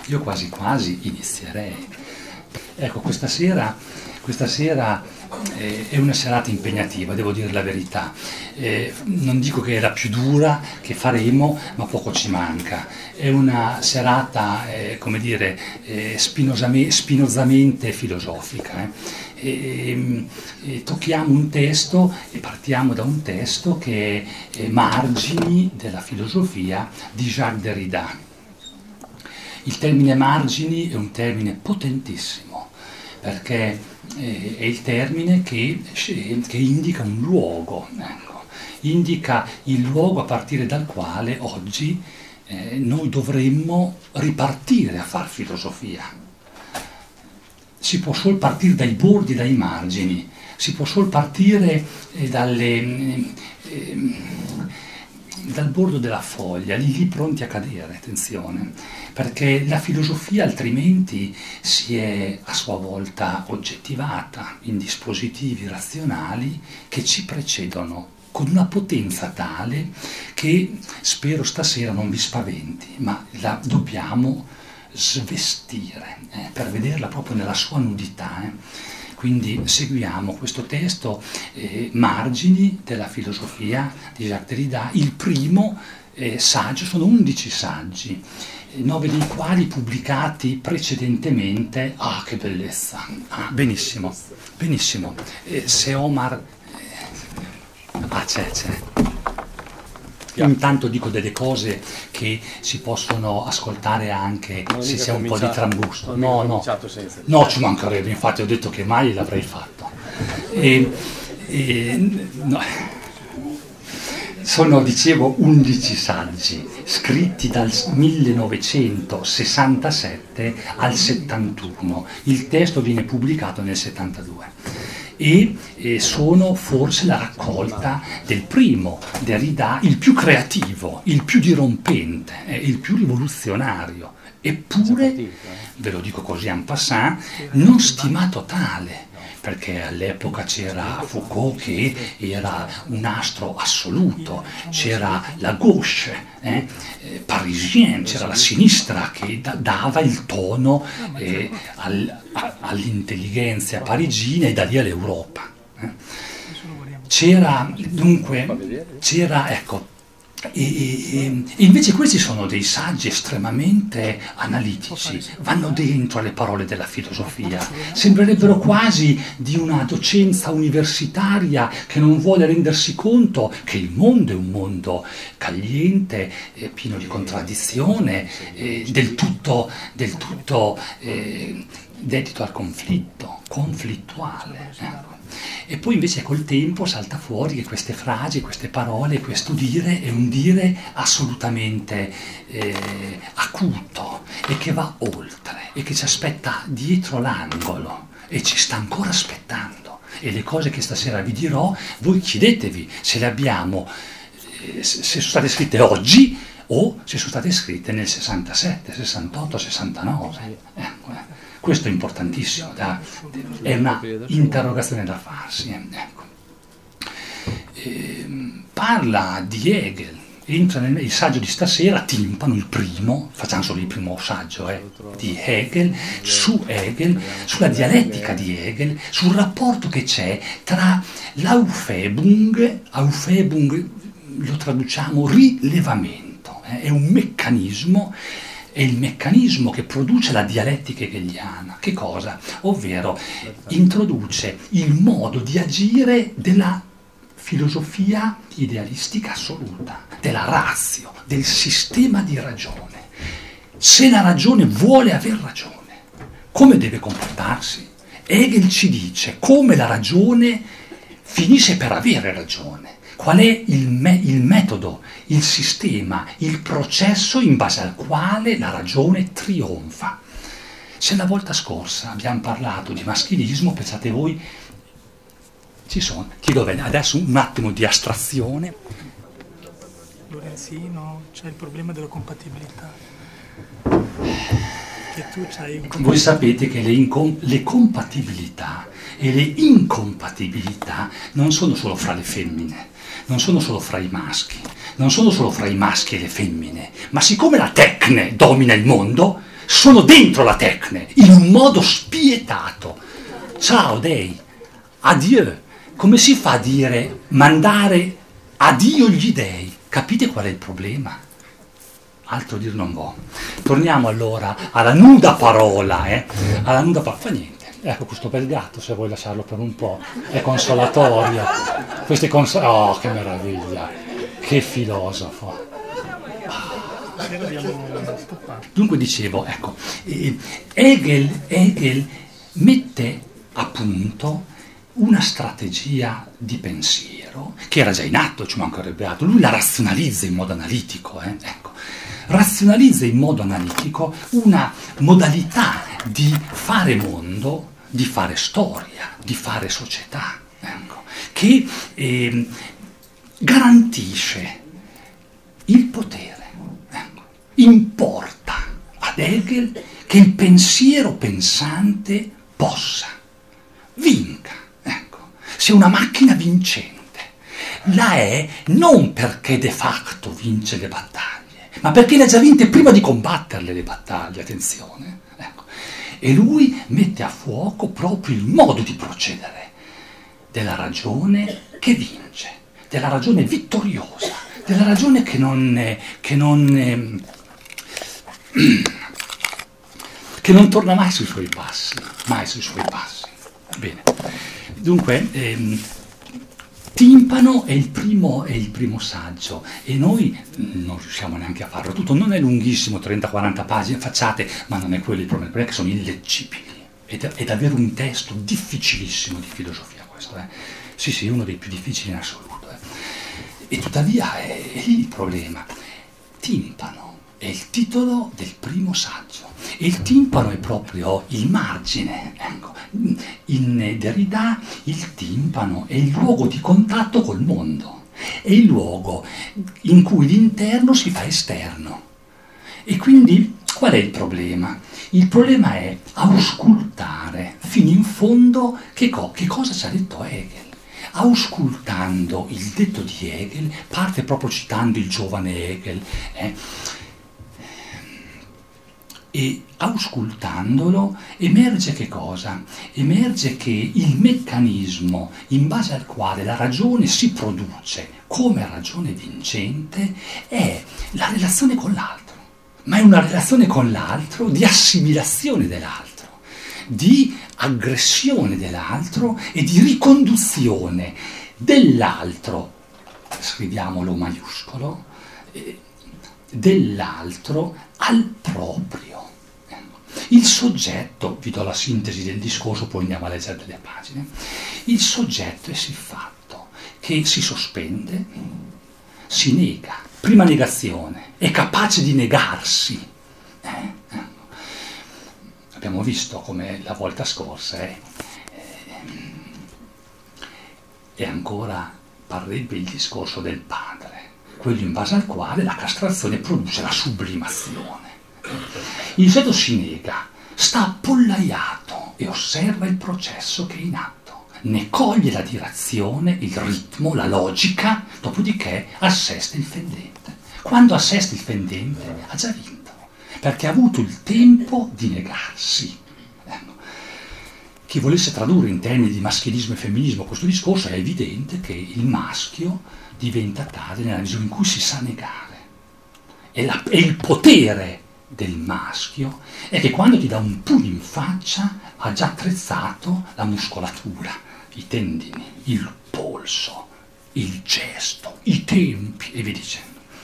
io quasi quasi inizierei. Ecco, questa sera è una serata impegnativa, devo dire la verità. Non dico che è la più dura che faremo, ma poco ci manca. È una serata, come dire, spinozamente filosofica. Tocchiamo un testo e partiamo da un testo che è Margini della filosofia di Jacques Derrida. Il termine margini è un termine potentissimo, perché è il termine che indica un luogo, ecco. Indica il luogo a partire dal quale oggi noi dovremmo ripartire a far filosofia. Si può solo partire dai bordi, dai margini, si può solo partire dal bordo della foglia, lì pronti a cadere, attenzione, perché la filosofia altrimenti si è a sua volta oggettivata in dispositivi razionali che ci precedono con una potenza tale che spero stasera non vi spaventi, ma la dobbiamo svestire per vederla proprio nella sua nudità. Quindi seguiamo questo testo, Margini della filosofia di Jacques Derrida. Il primo saggio, sono 11 saggi, 9 dei quali pubblicati precedentemente. Ah, che bellezza! Ah, benissimo, benissimo. Se Omar... c'è. Intanto dico delle cose che si possono ascoltare anche se c'è un po' di trambusto. No, ci mancherebbe, infatti ho detto che mai l'avrei fatto. No. Sono, dicevo, 11 saggi scritti dal 1967 al 71. Il testo viene pubblicato nel 72. E sono forse la raccolta del primo Derrida, il più creativo, il più dirompente, il più rivoluzionario, eppure, ve lo dico così en passant, non stimato tale, perché all'epoca c'era Foucault che era un astro assoluto, c'era la gauche parisienne, c'era la sinistra che dava il tono all'intelligenza parigina e da lì all'Europa. C'era, ecco, e invece questi sono dei saggi estremamente analitici, vanno dentro alle parole della filosofia, sembrerebbero quasi di una docenza universitaria che non vuole rendersi conto che il mondo è un mondo cagliente, pieno di contraddizione, del tutto dedito al conflitto, conflittuale. E poi invece col tempo salta fuori che queste frasi, queste parole, questo dire è un dire assolutamente acuto e che va oltre e che ci aspetta dietro l'angolo e ci sta ancora aspettando. E le cose che stasera vi dirò, voi chiedetevi se le abbiamo, se sono state scritte oggi o se sono state scritte nel 67, 68, 69. Questo è importantissimo, è una interrogazione da farsi. Ecco. Parla di Hegel, entra il saggio di stasera, Timpano, il primo, facciamo solo il primo saggio di Hegel, su Hegel, sulla dialettica di Hegel, sul rapporto che c'è tra l'Aufhebung lo traduciamo rilevamento, è un meccanismo. È il meccanismo che produce la dialettica hegeliana. Che cosa? Ovvero introduce il modo di agire della filosofia idealistica assoluta, della ratio, del sistema di ragione. Se la ragione vuole aver ragione, come deve comportarsi? Hegel ci dice come la ragione finisce per avere ragione. Qual è il metodo, il sistema, il processo in base al quale la ragione trionfa? Se la volta scorsa abbiamo parlato di maschilismo, pensate voi, ci sono, chiedo bene, adesso un attimo di astrazione. Lorenzino, c'è il problema della compatibilità. Che tu c'hai Voi sapete che le compatibilità e le incompatibilità non sono solo fra le femmine, non sono solo fra i maschi, non sono solo fra i maschi e le femmine, ma siccome la tecne domina il mondo, sono dentro la tecne, in un modo spietato. Ciao dei, adieu. Come si fa a dire mandare addio gli dei? Capite qual è il problema? Altro dir non vo. Torniamo allora alla nuda parola, alla nuda parola. Fa niente. Ecco questo bel gatto, se vuoi lasciarlo per un po', è consolatorio. Oh, che meraviglia, che filosofo. Dunque dicevo, ecco, Hegel mette a punto una strategia di pensiero che era già in atto, ci mancherebbe altro. Lui la razionalizza in modo analitico, ecco. Razionalizza in modo analitico una modalità di fare mondo, di fare storia, di fare società, ecco, che garantisce il potere. Ecco. Importa ad Hegel che il pensiero pensante possa, vinca, ecco, sia una macchina vincente. La è non perché de facto vince le battaglie, ma perché le ha già vinte prima di combatterle le battaglie, attenzione. Ecco. E lui mette a fuoco proprio il modo di procedere della ragione che vince, della ragione vittoriosa, della ragione che non torna mai sui suoi passi, mai sui suoi passi. Bene, dunque, Timpano è il primo saggio e noi non riusciamo neanche a farlo tutto, non è lunghissimo, 30-40 pagine, facciate, ma non è quello il problema è che sono illeggibili, è davvero un testo difficilissimo di filosofia questo, sì, uno dei più difficili in assoluto, e tuttavia è il problema. Timpano è il titolo del primo saggio e il timpano è proprio il margine, ecco. In Derrida il timpano è il luogo di contatto col mondo, è il luogo in cui l'interno si fa esterno. E quindi qual è il problema? Il problema è auscultare fino in fondo che cosa ci ha detto Hegel. Auscultando il detto di Hegel, parte proprio citando il giovane Hegel, e auscultandolo emerge che cosa? Emerge che il meccanismo in base al quale la ragione si produce come ragione vincente è la relazione con l'altro, ma è una relazione con l'altro di assimilazione dell'altro, di aggressione dell'altro e di riconduzione dell'altro, scriviamolo maiuscolo, dell'altro al proprio. Il soggetto, vi do la sintesi del discorso, poi andiamo a leggere delle pagine, il soggetto è siffatto che si sospende, si nega, prima negazione, è capace di negarsi. Abbiamo visto come la volta scorsa e ancora parrebbe il discorso del padre, quello in base al quale la castrazione produce la sublimazione. Il soggetto si nega, sta appollaiato e osserva il processo che è in atto, ne coglie la direzione, il ritmo, la logica, dopodiché assesta il fendente. Quando assesta il fendente ha già vinto, perché ha avuto il tempo di negarsi. Chi volesse tradurre in termini di maschilismo e femminismo questo discorso è evidente che il maschio diventa tale nella misura in cui si sa negare. E il potere del maschio è che quando ti dà un pugno in faccia ha già attrezzato la muscolatura, i tendini, il polso, il gesto, i tempi e via dicendo.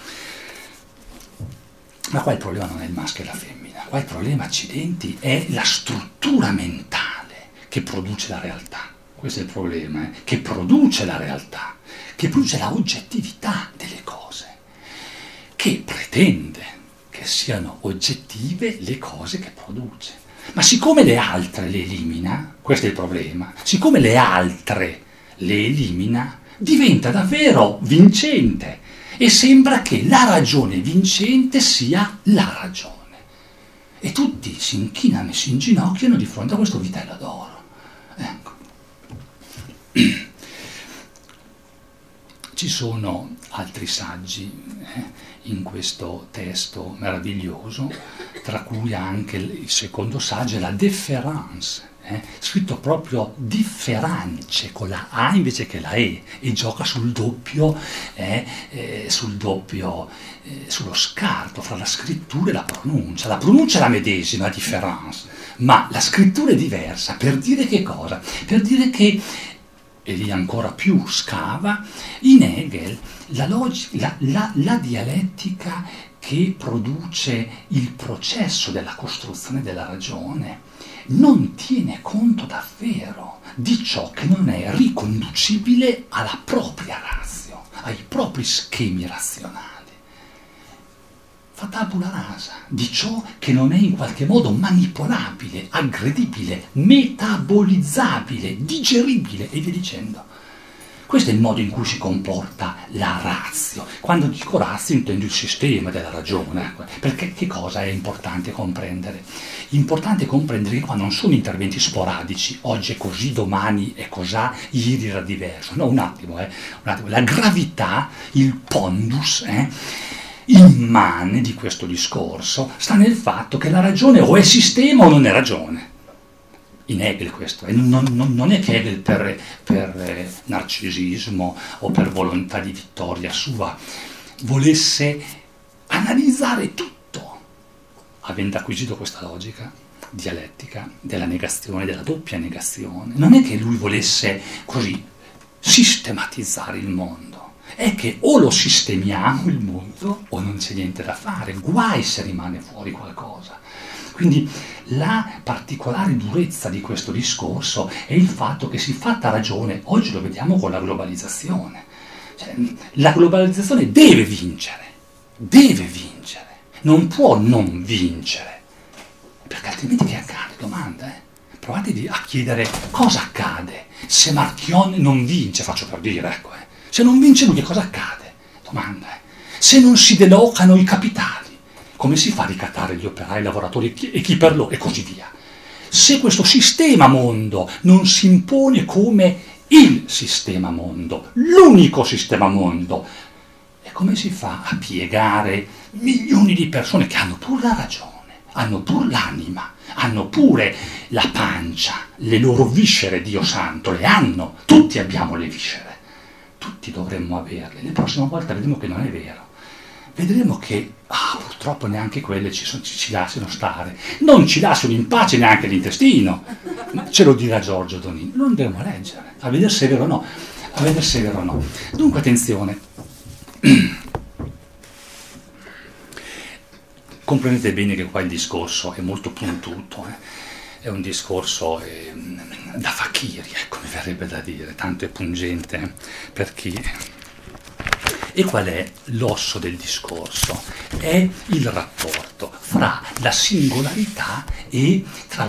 Ma qua il problema non è il maschio e la femmina, qua il problema, accidenti, è la struttura mentale che produce la realtà. Questo è il problema, che produce la realtà, che produce la oggettività delle cose, che pretende che siano oggettive le cose che produce. Ma siccome le altre le elimina, questo è il problema, siccome le altre le elimina, diventa davvero vincente e sembra che la ragione vincente sia la ragione. E tutti si inchinano e si inginocchiano di fronte a questo vitello d'oro. Ecco. Ci sono altri saggi in questo testo meraviglioso tra cui anche il secondo saggio è la Différance, scritto proprio differance con la A invece che la E gioca sul doppio, sullo scarto fra la scrittura e la pronuncia. La pronuncia è la medesima, difference, ma la scrittura è diversa. Per dire che cosa? Per dire che, e lì ancora più scava, in Hegel la dialettica che produce il processo della costruzione della ragione non tiene conto davvero di ciò che non è riconducibile alla propria ratio, ai propri schemi razionali. Fa tabula rasa di ciò che non è in qualche modo manipolabile, aggredibile, metabolizzabile, digeribile e via dicendo. Questo è il modo in cui si comporta la ratio. Quando dico ratio intendo il sistema della ragione, perché che cosa è importante comprendere? Importante comprendere che qua non sono interventi sporadici, oggi è così, domani è cosà, ieri era diverso. No, un attimo. La gravità, il pondus, immane di questo discorso sta nel fatto che la ragione o è sistema o non è ragione. In Hegel questo, e non è che Hegel per narcisismo o per volontà di vittoria sua volesse analizzare tutto, avendo acquisito questa logica dialettica della negazione, della doppia negazione. Non è che lui volesse così sistematizzare il mondo, è che o lo sistemiamo il mondo o non c'è niente da fare, guai se rimane fuori qualcosa. Quindi la particolare durezza di questo discorso è il fatto che siffatta ragione, oggi lo vediamo con la globalizzazione, cioè, la globalizzazione deve vincere, non può non vincere, perché altrimenti che accade? Domanda, Provate a chiedere cosa accade se Marchionne non vince, faccio per dire, se non vince lui che cosa accade? Domanda, se non si delocano i capitali, come si fa a ricattare gli operai, i lavoratori e chi per loro e così via? Se questo sistema mondo non si impone come il sistema mondo, l'unico sistema mondo, e come si fa a piegare milioni di persone che hanno pure la ragione, hanno pure l'anima, hanno pure la pancia, le loro viscere, Dio santo, le hanno, tutti abbiamo le viscere, tutti dovremmo averle. La prossima volta vedremo che non è vero. Vedremo che purtroppo neanche quelle ci lasciano stare, non ci lasciano in pace neanche l'intestino, ce lo dirà Giorgio Donini, non dobbiamo leggere, a vedere se è vero o no, Dunque attenzione, comprendete bene che qua il discorso è molto puntuto, è un discorso da fakiri, mi verrebbe da dire, tanto è pungente per chi... E qual è l'osso del discorso? È il rapporto fra la singolarità e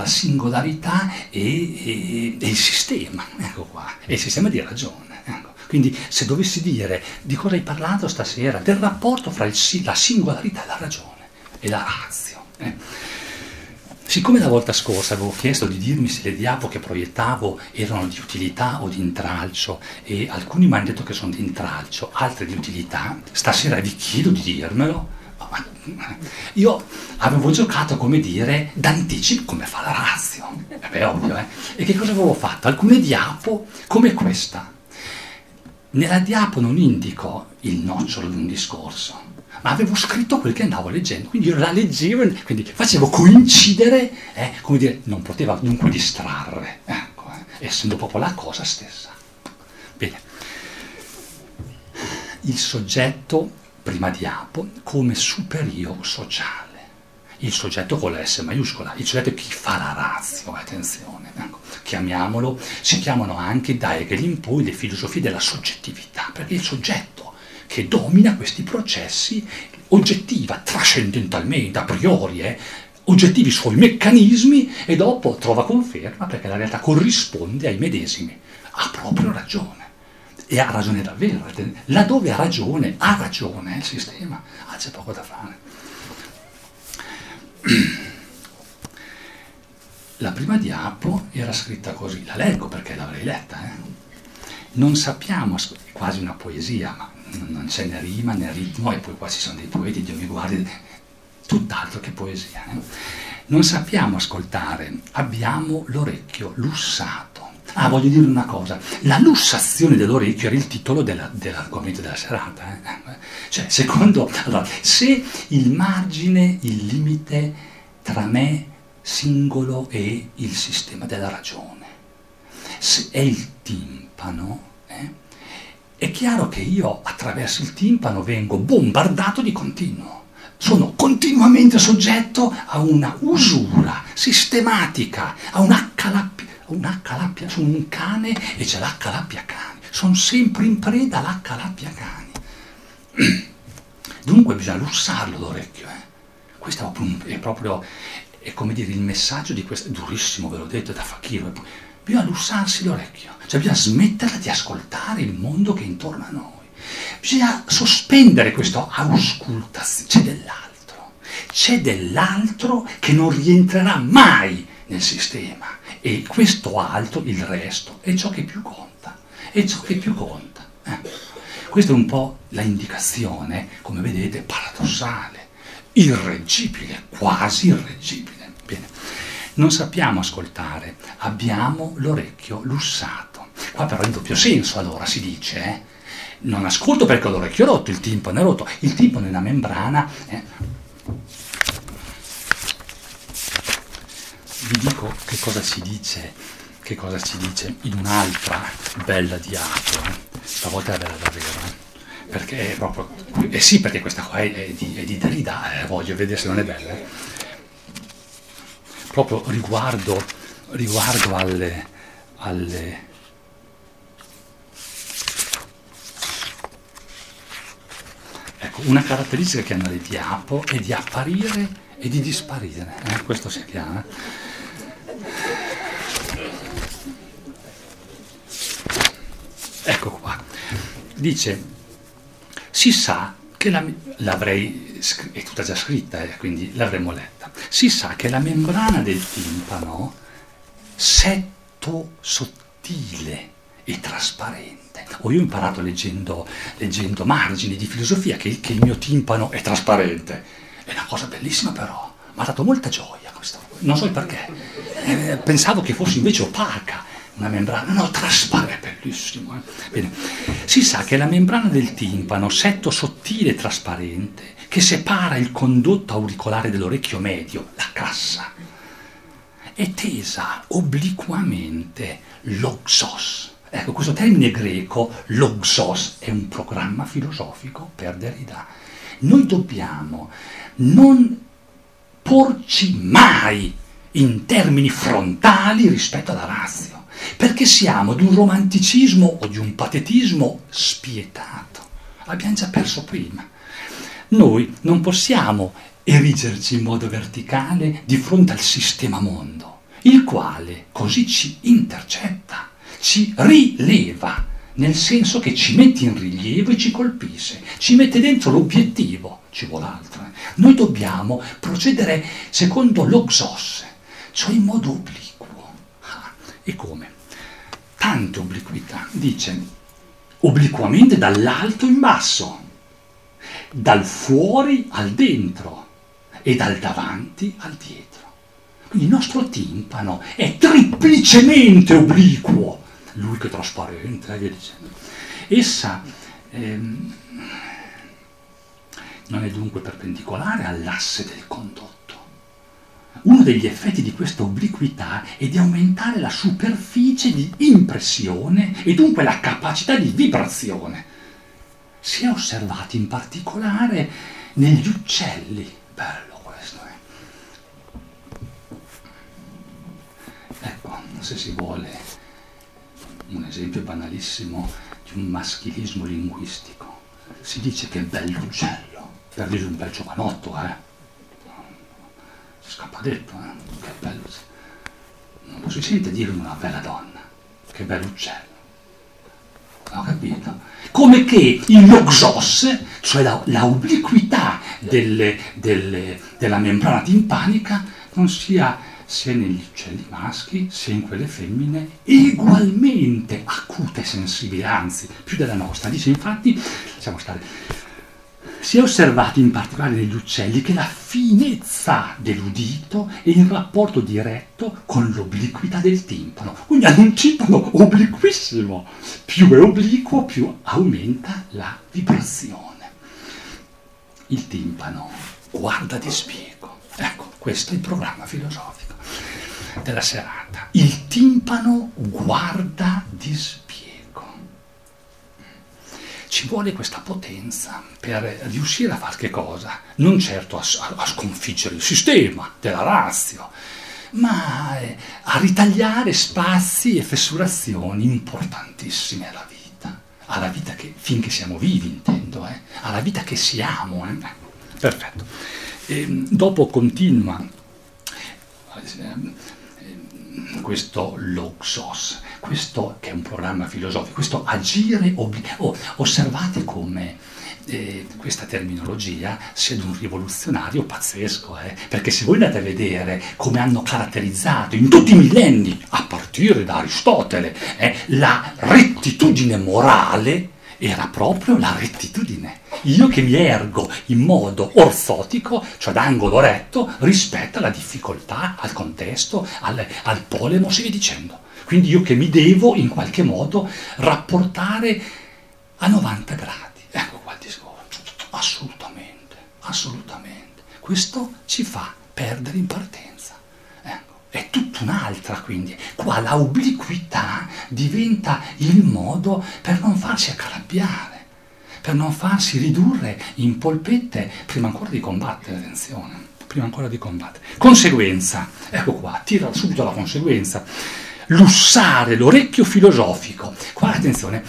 il sistema, ecco qua, e il sistema di ragione. Ecco. Quindi se dovessi dire di cosa hai parlato stasera, del rapporto fra la singolarità e la ragione, e la ratio. Siccome la volta scorsa avevo chiesto di dirmi se le diapo che proiettavo erano di utilità o di intralcio e alcuni mi hanno detto che sono di intralcio, altre di utilità, stasera vi chiedo di dirmelo. Io avevo giocato, come dire, d'anticipo come fa la ratio, ovvio, E che cosa avevo fatto? Alcune diapo come questa. Nella diapo non indico il nocciolo di un discorso, ma avevo scritto quel che andavo leggendo, quindi io la leggevo, quindi facevo coincidere, come dire, non poteva dunque distrarre, essendo proprio la cosa stessa. Bene, il soggetto, prima diapo, come superio sociale, il soggetto con la S maiuscola, il soggetto che fa la ratio, attenzione, chiamiamolo, si chiamano anche da Hegel in poi le filosofie della soggettività, perché il soggetto che domina questi processi, oggettiva trascendentalmente, a priori, oggettivi suoi meccanismi e dopo trova conferma perché la realtà corrisponde ai medesimi. Ha proprio ragione. E ha ragione davvero. Laddove ha ragione il sistema. C'è poco da fare. La prima diapo era scritta così, la leggo perché l'avrei letta. Non sappiamo, è quasi una poesia, ma non c'è né rima né ritmo, e poi qua ci sono dei poeti, Dio mi guardi, tutt'altro che poesia. Non sappiamo ascoltare, abbiamo l'orecchio lussato. Ah, voglio dire una cosa, la lussazione dell'orecchio era il titolo dell'argomento della serata. Cioè, secondo, allora, se il margine, il limite tra me singolo e il sistema della ragione se è il timpano, è chiaro che io attraverso il timpano vengo bombardato di continuo. Sono continuamente soggetto a una usura sistematica, a un H-lappia, sono un cane e c'è l'H-lappia cani. Sono sempre in preda all'H-lappia cani. Dunque bisogna lussarlo l'orecchio. Questo è come dire il messaggio di questo, durissimo ve l'ho detto, da Fakir. Bisogna lussarsi l'orecchio, cioè bisogna smetterla di ascoltare il mondo che è intorno a noi. Bisogna sospendere questo auscultazione, c'è dell'altro che non rientrerà mai nel sistema e questo altro, il resto, è ciò che più conta, Questa è un po' la indicazione, come vedete, paradossale, irreggibile, quasi irreggibile. Bene. Non sappiamo ascoltare, abbiamo l'orecchio lussato. Qua però in doppio senso allora si dice, non ascolto perché ho l'orecchio rotto, il timpano è rotto, il timpano è una membrana. Vi dico che cosa si dice in un'altra bella diapo, stavolta è bella davvero, perché è proprio, sì, perché questa qua è di Derrida, voglio vedere se non è bella, proprio riguardo alle ecco, una caratteristica che hanno le diapo è di apparire e di disparire, questo si chiama. Ecco qua, dice, si sa che è tutta già scritta, quindi l'avremmo letta. Si sa che la membrana del timpano, setto sottile e trasparente. Io ho imparato leggendo margini di filosofia che il mio timpano è trasparente. È una cosa bellissima però, mi ha dato molta gioia questo. Non so il perché. Pensavo che fosse invece opaca. Una membrana, no, trasparente, bellissimo. Bene. Si sa che la membrana del timpano, setto sottile e trasparente, che separa il condotto auricolare dell'orecchio medio, la cassa, è tesa obliquamente loxos. Ecco, questo termine greco, loxos, è un programma filosofico per Derrida. Noi dobbiamo non porci mai in termini frontali rispetto alla razio, perché siamo di un romanticismo o di un patetismo spietato. L'abbiamo già perso prima. Noi non possiamo erigerci in modo verticale di fronte al sistema mondo, il quale così ci intercetta, ci rileva, nel senso che ci mette in rilievo e ci colpisce, ci mette dentro l'obiettivo, ci vuole altro. Noi dobbiamo procedere secondo l'oxos, cioè in modo obliquo. E come? Tante obliquità. Dice, obliquamente dall'alto in basso, dal fuori al dentro e dal davanti al dietro. Quindi il nostro timpano è triplicemente obliquo, lui che è trasparente, via dicendo. Essa non è dunque perpendicolare all'asse del condotto. Uno degli effetti di questa obliquità è di aumentare la superficie di impressione e dunque la capacità di vibrazione. Si è osservato in particolare negli uccelli. Bello questo, Ecco, se si vuole un esempio banalissimo di un maschilismo linguistico, si dice che è bello uccello, per dire un bel giovanotto, scappa detto, che bello. Non lo si sente dire una bella donna, che bello uccello. Ho capito? Come che il loxos, cioè la obliquità della membrana timpanica, non sia negli uccelli maschi, sia in quelle femmine, ugualmente acute e sensibile, anzi, più della nostra. Dice infatti, Si è osservato in particolare negli uccelli che la finezza dell'udito è in rapporto diretto con l'obliquità del timpano. Quindi hanno un timpano obliquissimo. Più è obliquo, più aumenta la vibrazione. Il timpano guarda di spiego. Ecco, questo è il programma filosofico della serata. Il timpano guarda di spiego. Ci vuole questa potenza per riuscire a fare che cosa? Non certo a sconfiggere il sistema della ratio, ma a ritagliare spazi e fessurazioni importantissime alla vita che, finché siamo vivi intendo, alla vita che siamo. Perfetto. Dopo continua questo Loxos, questo che è un programma filosofico, questo agire osservate come questa terminologia sia di un rivoluzionario pazzesco, perché se voi andate a vedere come hanno caratterizzato in tutti i millenni, a partire da Aristotele, la rettitudine morale era proprio la rettitudine. Io che mi ergo in modo orzotico, cioè d'angolo retto, rispetto alla difficoltà, al contesto, al polemos e via dicendo. Quindi io che mi devo in qualche modo rapportare a 90 gradi. Ecco qua il discorso. Assolutamente, assolutamente. Questo ci fa perdere in partenza. È tutta un'altra, quindi. Qua la obliquità diventa il modo per non farsi accalappiare, per non farsi ridurre in polpette prima ancora di combattere, attenzione, prima ancora di combattere. Conseguenza, ecco qua, tira subito la conseguenza. Lussare l'orecchio filosofico. Qua, attenzione,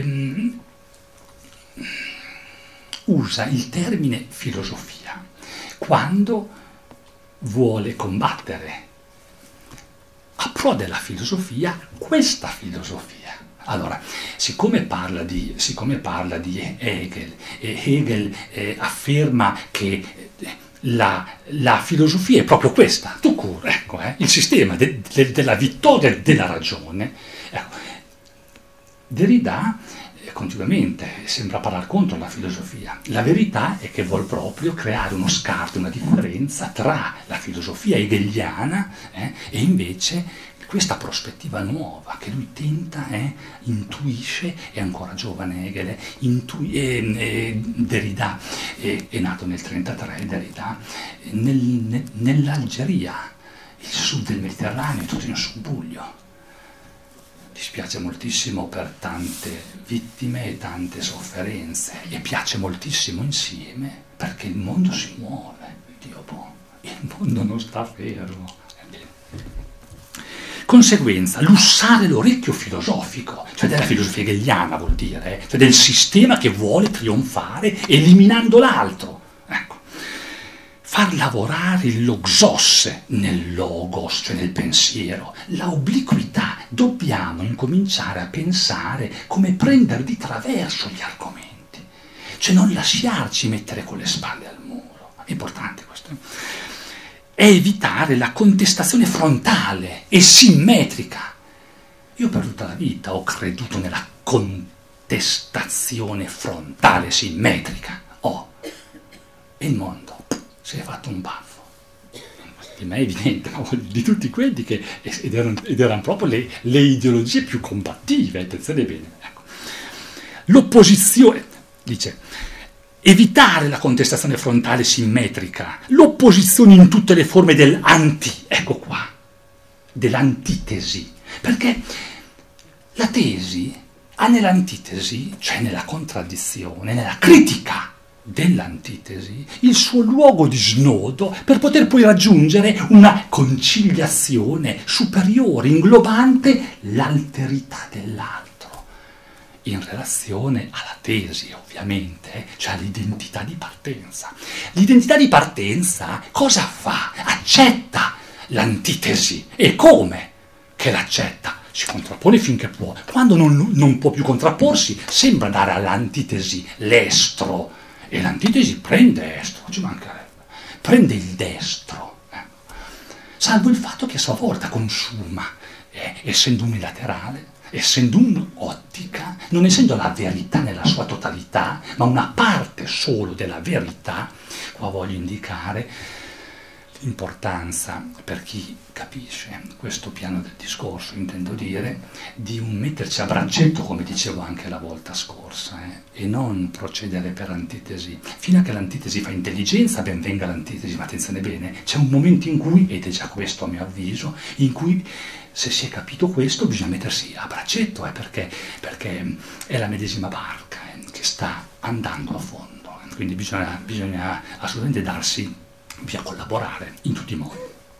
usa il termine filosofia quando vuole combattere a pro della filosofia, questa filosofia. Allora, siccome parla di Hegel, e Hegel afferma che la filosofia è proprio questa, tout court, ecco, il sistema della vittoria della ragione. Ecco, Derrida continuamente sembra parlare contro la filosofia. La verità è che vuol proprio creare uno scarto, una differenza tra la filosofia hegeliana e invece questa prospettiva nuova che lui tenta, intuisce, è ancora giovane Hegel, Derrida è nato nel 1933, Derrida, nell'Algeria, il sud del Mediterraneo, tutto in subbuglio. Dispiace moltissimo per tante vittime e tante sofferenze, e piace moltissimo insieme perché il mondo si muove, Dio buono, il mondo non sta fermo. Conseguenza, lussare l'orecchio filosofico, cioè della filosofia hegeliana vuol dire, cioè del sistema che vuole trionfare eliminando l'altro. Ecco. Far lavorare il loxos nel logos, cioè nel pensiero, la obliquità. Dobbiamo incominciare a pensare come prendere di traverso gli argomenti, cioè non lasciarci mettere con le spalle al muro. È importante questo. È evitare la contestazione frontale e simmetrica. Io per tutta la vita ho creduto nella contestazione frontale simmetrica. E il mondo si è fatto un baffo. Di me è evidente, ma di tutti quelli che ed erano proprio le ideologie più combattive, attenzione bene. Ecco. L'opposizione, dice, evitare la contestazione frontale simmetrica, l'opposizione in tutte le forme dell'anti, ecco qua, dell'antitesi, perché la tesi ha nell'antitesi, cioè nella contraddizione, nella critica dell'antitesi, il suo luogo di snodo per poter poi raggiungere una conciliazione superiore, inglobante l'alterità dell'altro, in relazione alla tesi, ovviamente, cioè all'identità di partenza. L'identità di partenza cosa fa? Accetta l'antitesi. E come che l'accetta? Si contrappone finché può. Quando non può più contrapporsi, sembra dare all'antitesi l'estro. E l'antitesi prende estro, ci mancherebbe. Prende il destro. Salvo il fatto che a sua volta consuma, essendo unilaterale, essendo un'ottica, non essendo la verità nella sua totalità, ma una parte solo della verità. Qua voglio indicare l'importanza, per chi capisce questo piano del discorso, intendo dire, di un metterci a braccetto, come dicevo anche la volta scorsa, e non procedere per antitesi. Fino a che l'antitesi fa intelligenza, ben venga l'antitesi, ma attenzione bene, c'è un momento in cui, ed è già questo a mio avviso, in cui se si è capito questo bisogna mettersi a braccetto, perché è la medesima barca che sta andando a fondo, quindi bisogna assolutamente bisogna collaborare in tutti i modi.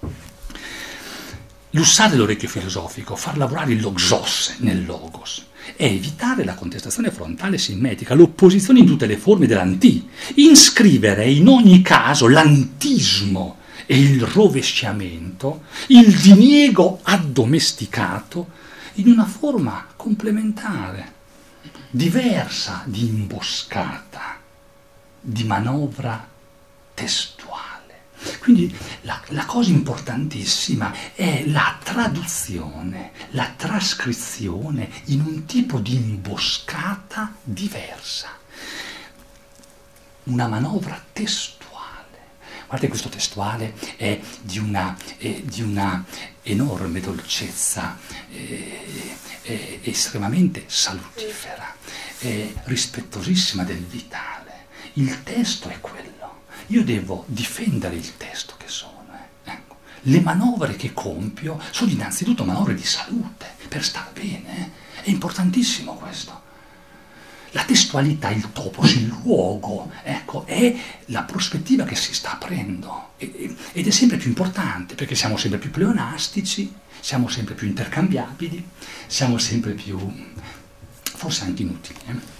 L'ussare l'orecchio filosofico, far lavorare il logos nel logos, è evitare la contestazione frontale simmetrica, l'opposizione in tutte le forme dell'anti, inscrivere in ogni caso l'antismo e il rovesciamento, il diniego addomesticato, in una forma complementare, diversa di imboscata, di manovra testuale. Quindi la cosa importantissima è la traduzione, la trascrizione in un tipo di imboscata diversa, una manovra testuale. Guardate, questo testuale è di una enorme dolcezza, è estremamente salutifera, è rispettosissima del vitale. Il testo è quello. Io devo difendere il testo che sono. Ecco. Le manovre che compio sono innanzitutto manovre di salute, per star bene. È importantissimo questo. La testualità, il topos, il luogo, ecco, è la prospettiva che si sta aprendo. Ed è sempre più importante, perché siamo sempre più pleonastici, siamo sempre più intercambiabili, siamo sempre più, forse anche inutili.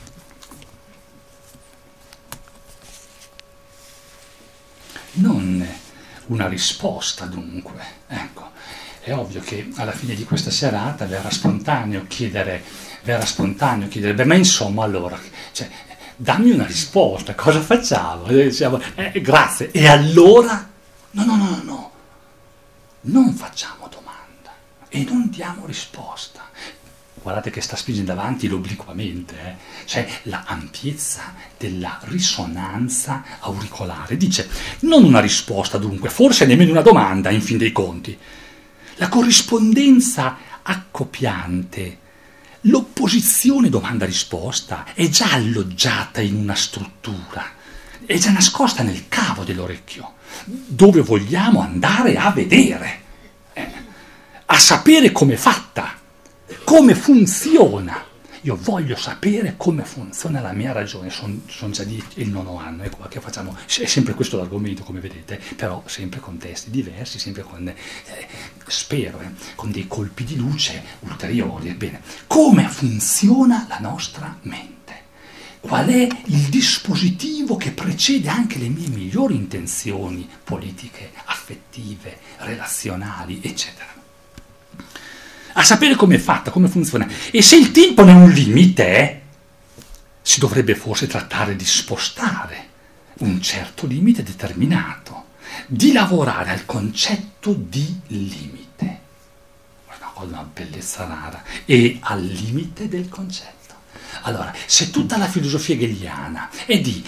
Non una risposta, dunque. Ecco, è ovvio che alla fine di questa serata verrà spontaneo chiedere, beh, ma insomma, allora, cioè, dammi una risposta, cosa facciamo? Diciamo, grazie. E allora? No, non facciamo domanda e non diamo risposta. Guardate che sta spingendo avanti l'obliquamente, cioè la ampiezza della risonanza auricolare. Dice, non una risposta dunque, forse nemmeno una domanda, in fin dei conti. La corrispondenza accoppiante, l'opposizione domanda-risposta è già alloggiata in una struttura, è già nascosta nel cavo dell'orecchio, dove vogliamo andare a vedere, a sapere com'è fatta. Come funziona? Io voglio sapere come funziona la mia ragione. Sono già di il 9° anno, ecco che facciamo, è sempre questo l'argomento, come vedete, però sempre con testi diversi, sempre con, spero, con dei colpi di luce ulteriori. Ebbene, come funziona la nostra mente? Qual è il dispositivo che precede anche le mie migliori intenzioni politiche, affettive, relazionali, eccetera? A sapere come è fatta, come funziona. E se il tempo non è un limite, si dovrebbe forse trattare di spostare un certo limite determinato, di lavorare al concetto di limite. Una bellezza rara. E al limite del concetto. Allora, se tutta la filosofia hegeliana è di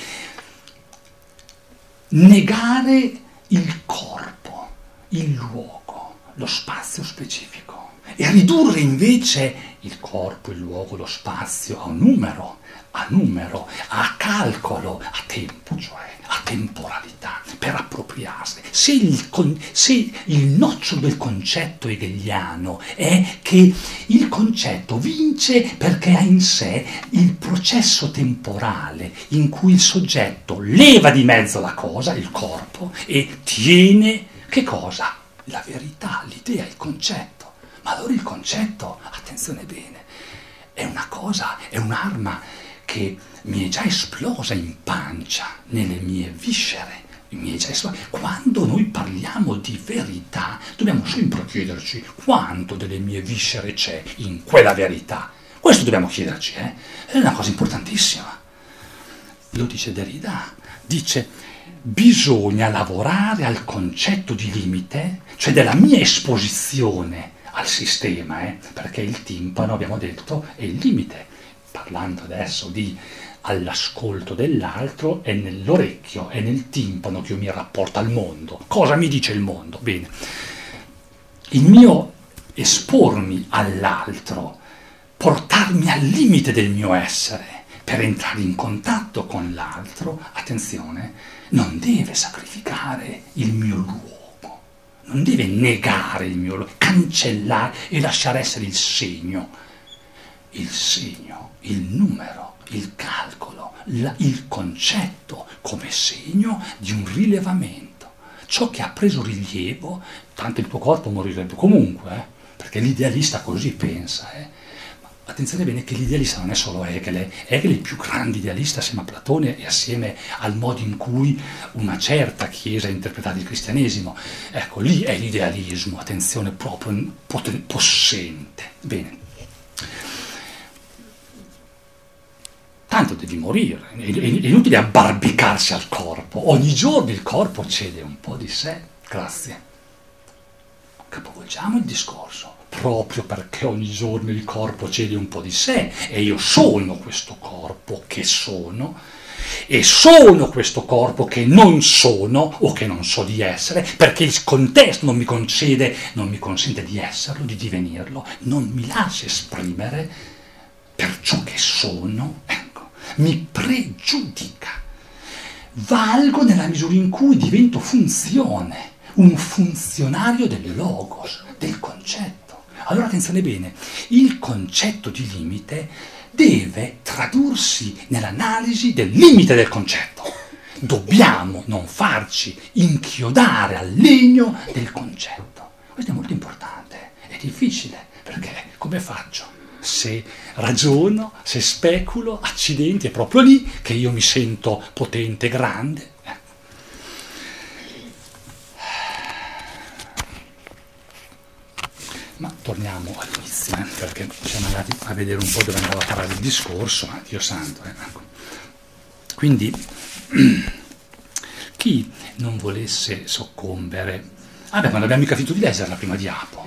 negare il corpo, il luogo, lo spazio specifico, e ridurre invece il corpo, il luogo, lo spazio a un numero, a calcolo, a tempo, cioè a temporalità, per appropriarsene. Se il nocciolo del concetto hegeliano è che il concetto vince perché ha in sé il processo temporale in cui il soggetto leva di mezzo la cosa, il corpo, e tiene che cosa? La verità, l'idea, il concetto. Ma allora il concetto, attenzione bene, è una cosa, è un'arma che mi è già esplosa in pancia, nelle mie viscere, quando noi parliamo di verità, dobbiamo sempre chiederci quanto delle mie viscere c'è in quella verità. Questo dobbiamo chiederci, è una cosa importantissima. Lo dice Derrida, dice, bisogna lavorare al concetto di limite, cioè della mia esposizione al sistema, perché il timpano, abbiamo detto, è il limite. Parlando adesso di all'ascolto dell'altro, è nell'orecchio, è nel timpano che io mi rapporto al mondo. Cosa mi dice il mondo? Bene, il mio espormi all'altro, portarmi al limite del mio essere per entrare in contatto con l'altro, attenzione, non deve sacrificare il mio luogo, non deve negare il mio luogo, cancellare e lasciare essere il segno, il numero, il calcolo, il concetto come segno di un rilevamento. Ciò che ha preso rilievo, tanto il tuo corpo morirebbe comunque, perché l'idealista così pensa. Ma attenzione bene che l'idealista non è solo Hegel è il più grande idealista assieme a Platone e assieme al modo in cui una certa chiesa ha interpretato il cristianesimo. Ecco, lì è l'idealismo, attenzione, proprio possente. Bene. Tanto devi morire, è inutile abbarbicarsi al corpo, ogni giorno il corpo cede un po' di sé, grazie. Capovolgiamo il discorso, proprio perché ogni giorno il corpo cede un po' di sé e io sono questo corpo che sono e sono questo corpo che non sono o che non so di essere, perché il contesto non mi consente di esserlo, di divenirlo, non mi lascia esprimere per ciò che sono, mi pregiudica. Valgo nella misura in cui divento funzione, un funzionario del logos, del concetto. Allora attenzione bene, il concetto di limite deve tradursi nell'analisi del limite del concetto. Dobbiamo non farci inchiodare al legno del concetto. Questo è molto importante, è difficile, perché come faccio? Se ragiono, se speculo, accidenti, è proprio lì che io mi sento potente, grande. Ma torniamo all'inizio, perché siamo andati a vedere un po' dove andava a parlare il discorso, Dio santo. Quindi, chi non volesse soccombere... ma non abbiamo mica finito di leggere la prima diapo.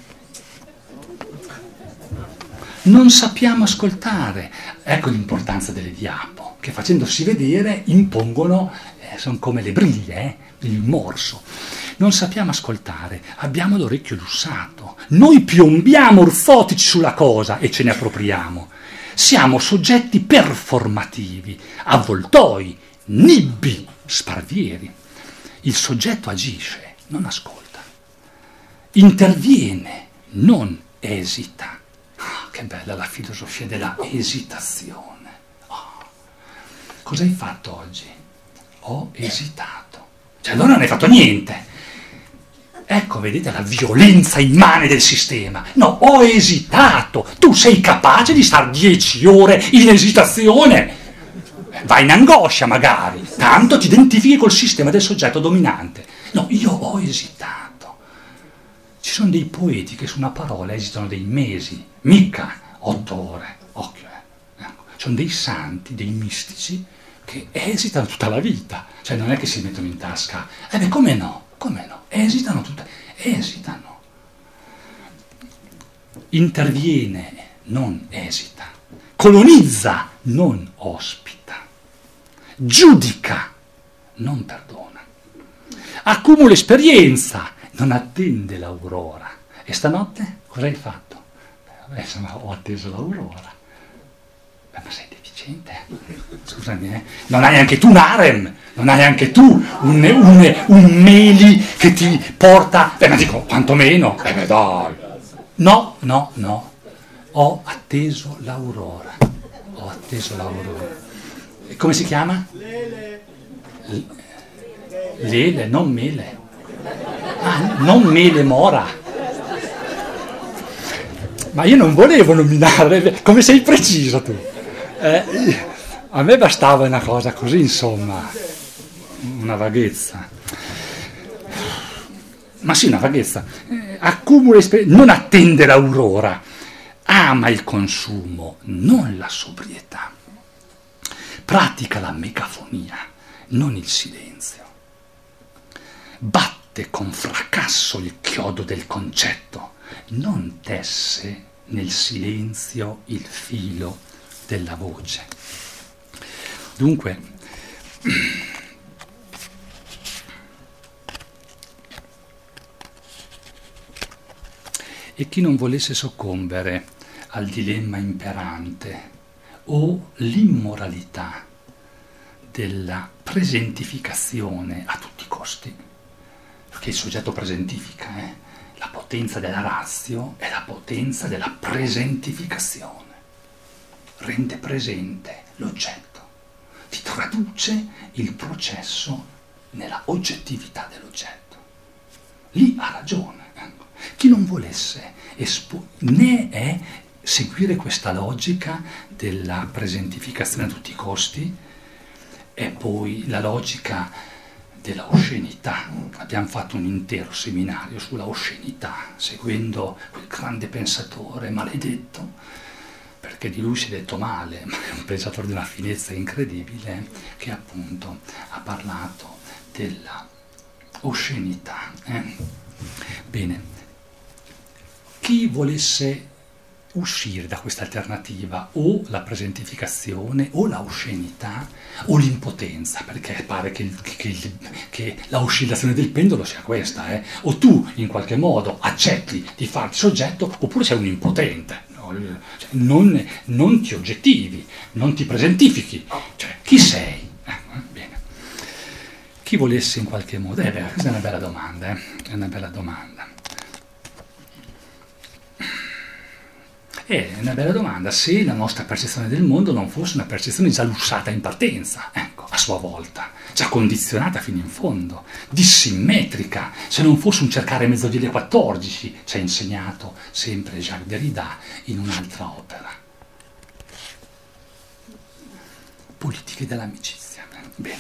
Non sappiamo ascoltare. Ecco l'importanza delle diapo, che facendosi vedere impongono, sono come le briglie, il morso. Non sappiamo ascoltare, abbiamo l'orecchio lussato. Noi piombiamo orfotici sulla cosa e ce ne appropriamo. Siamo soggetti performativi, avvoltoi, nibbi, sparvieri. Il soggetto agisce, non ascolta. Interviene, non esita. Che bella la filosofia della esitazione. Cosa hai fatto oggi? Ho esitato. Cioè allora non hai fatto niente. Ecco, vedete la violenza immane del sistema. No, ho esitato. Tu sei capace di stare 10 ore in esitazione? Vai in angoscia magari. Tanto ti identifichi col sistema del soggetto dominante. No, io ho esitato. Ci sono dei poeti che su una parola esitano dei mesi, mica 8 ore, occhio. Ecco. Sono dei santi, dei mistici, che esitano tutta la vita. Cioè non è che si mettono in tasca, come no, esitano esitano. Interviene, non esita. Colonizza, non ospita. Giudica, non perdona. Accumula esperienza, non attende l'aurora. E stanotte cosa hai fatto? Ho atteso l'aurora. Ma sei deficiente? Scusami, non hai neanche tu un harem, non hai neanche tu un meli che ti porta... ma dico, quantomeno, dai. No. Ho atteso l'aurora. E come si chiama? Lele, non mele. Non mele mora. Ma io non volevo nominare, come sei preciso tu. A me bastava una cosa così, insomma, una vaghezza. Ma sì, una vaghezza. Accumula esperienza, non attende l'aurora, ama il consumo, non la sobrietà. Pratica la megafonia, non il silenzio. Batte con fracasso il chiodo del concetto, non tesse nel silenzio il filo della voce. Dunque, e chi non volesse soccombere al dilemma imperante o l'immoralità della presentificazione a tutti i costi, perché il soggetto presentifica, la potenza della ratio è la potenza della presentificazione, rende presente l'oggetto, ti traduce il processo nella oggettività dell'oggetto. Lì ha ragione. Chi non volesse né è seguire questa logica della presentificazione a tutti i costi, è poi la logica della oscenità. Abbiamo fatto un intero seminario sulla oscenità, seguendo quel grande pensatore maledetto, perché di lui si è detto male, ma è un pensatore di una finezza incredibile, che appunto ha parlato della oscenità. Bene, chi volesse uscire da questa alternativa, o la presentificazione, o la oscenità, o l'impotenza, perché pare che la oscillazione del pendolo sia questa, o tu in qualche modo accetti di farti soggetto, oppure sei un impotente, no? Cioè, non ti oggettivi, non ti presentifichi, cioè chi sei? Bene. Chi volesse in qualche modo, questa è una bella domanda, è una bella domanda. È una bella domanda se la nostra percezione del mondo non fosse una percezione già lussata in partenza, a sua volta, già condizionata fino in fondo, dissimmetrica, se non fosse un cercare mezzodie 14, ci ha insegnato sempre Jacques Derrida in un'altra opera. Politiche dell'amicizia. Bene.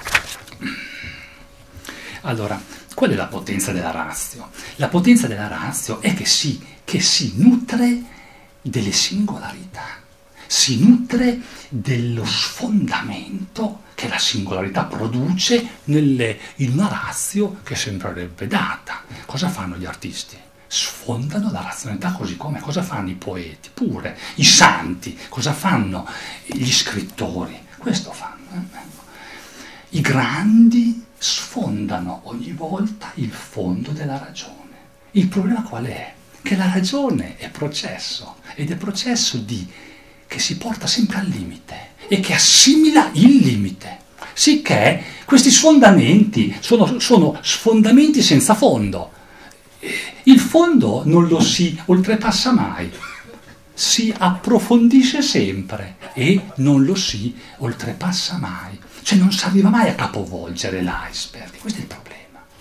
Allora, qual è la potenza della ratio? La potenza della ratio è che si nutre delle singolarità, si nutre dello sfondamento che la singolarità produce in una ratio che sembrerebbe data. Cosa fanno gli artisti? Sfondano la razionalità così com'è. Cosa fanno i poeti? Pure i santi. Cosa fanno gli scrittori? Questo fanno. I grandi sfondano ogni volta il fondo della ragione. Il problema qual è? Che la ragione è processo, ed è processo che si porta sempre al limite e che assimila il limite, sicché questi sfondamenti sono sfondamenti senza fondo. Il fondo non lo si oltrepassa mai, si approfondisce sempre e non lo si oltrepassa mai, cioè non si arriva mai a capovolgere l'iceberg. Questo è il problema.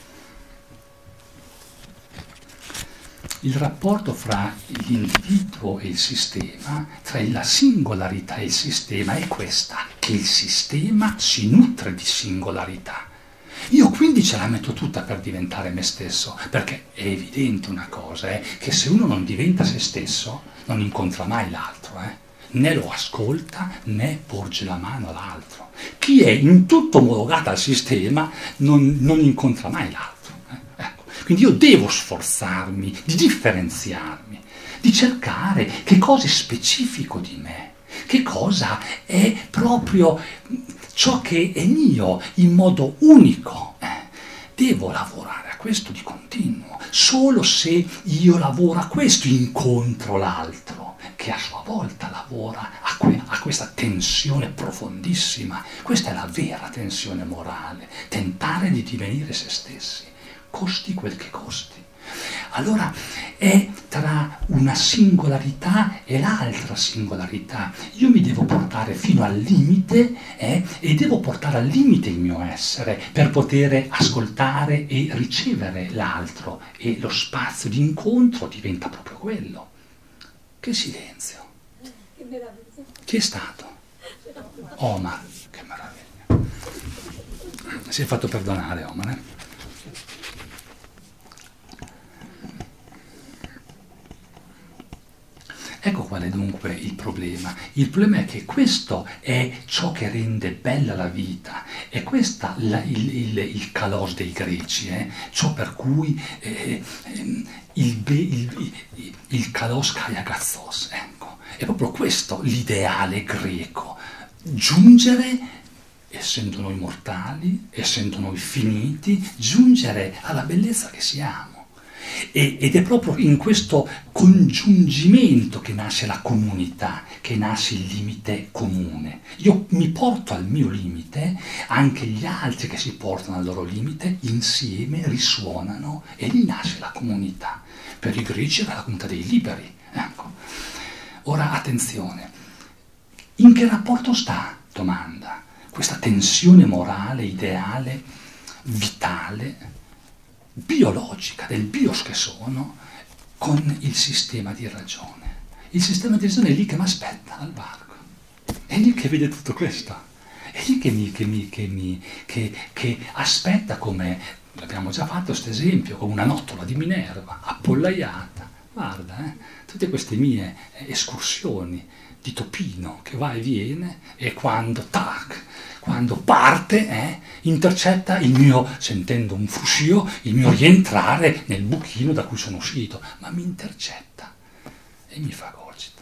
Il rapporto fra l'individuo e il sistema, tra la singolarità e il sistema, è questa, che il sistema si nutre di singolarità. Io quindi ce la metto tutta per diventare me stesso, perché è evidente una cosa, che se uno non diventa se stesso, non incontra mai l'altro, né lo ascolta, né porge la mano all'altro. Chi è in tutto omologato al sistema non incontra mai l'altro. Quindi io devo sforzarmi di differenziarmi, di cercare che cosa è specifico di me, che cosa è proprio ciò che è mio in modo unico. Devo lavorare a questo di continuo. Solo se io lavoro a questo incontro l'altro, che a sua volta lavora a questa tensione profondissima. Questa è la vera tensione morale, tentare di divenire se stessi, costi quel che costi. Allora è tra una singolarità e l'altra singolarità. Io mi devo portare fino al limite e devo portare al limite il mio essere per poter ascoltare e ricevere l'altro, e lo spazio di incontro diventa proprio quello. Che silenzio! Che meraviglia! Chi è stato? Omar, che meraviglia! Si è fatto perdonare Omar, Ecco qual è dunque il problema. Il problema è che questo è ciò che rende bella la vita, è questo il kalos dei greci, ciò per cui kalos kai agathos, ecco. È proprio questo l'ideale greco, giungere, essendo noi mortali, essendo noi finiti, giungere alla bellezza che siamo. Ed è proprio in questo congiungimento che nasce la comunità, che nasce il limite comune. Io mi porto al mio limite, anche gli altri che si portano al loro limite, insieme risuonano e lì nasce la comunità. Per i greci era la comunità dei liberi. Ecco. Ora attenzione, in che rapporto sta, domanda, questa tensione morale, ideale, vitale, biologica, del bios che sono, con il sistema di ragione. Il sistema di ragione è lì che mi aspetta al varco, è lì che vede tutto questo, è lì che aspetta, come abbiamo già fatto questo esempio, come una nottola di Minerva, appollaiata. Guarda, tutte queste mie escursioni di topino che va e viene, e quando parte, intercetta il mio, sentendo un fruscio, il mio rientrare nel buchino da cui sono uscito, ma mi intercetta e mi fagocita.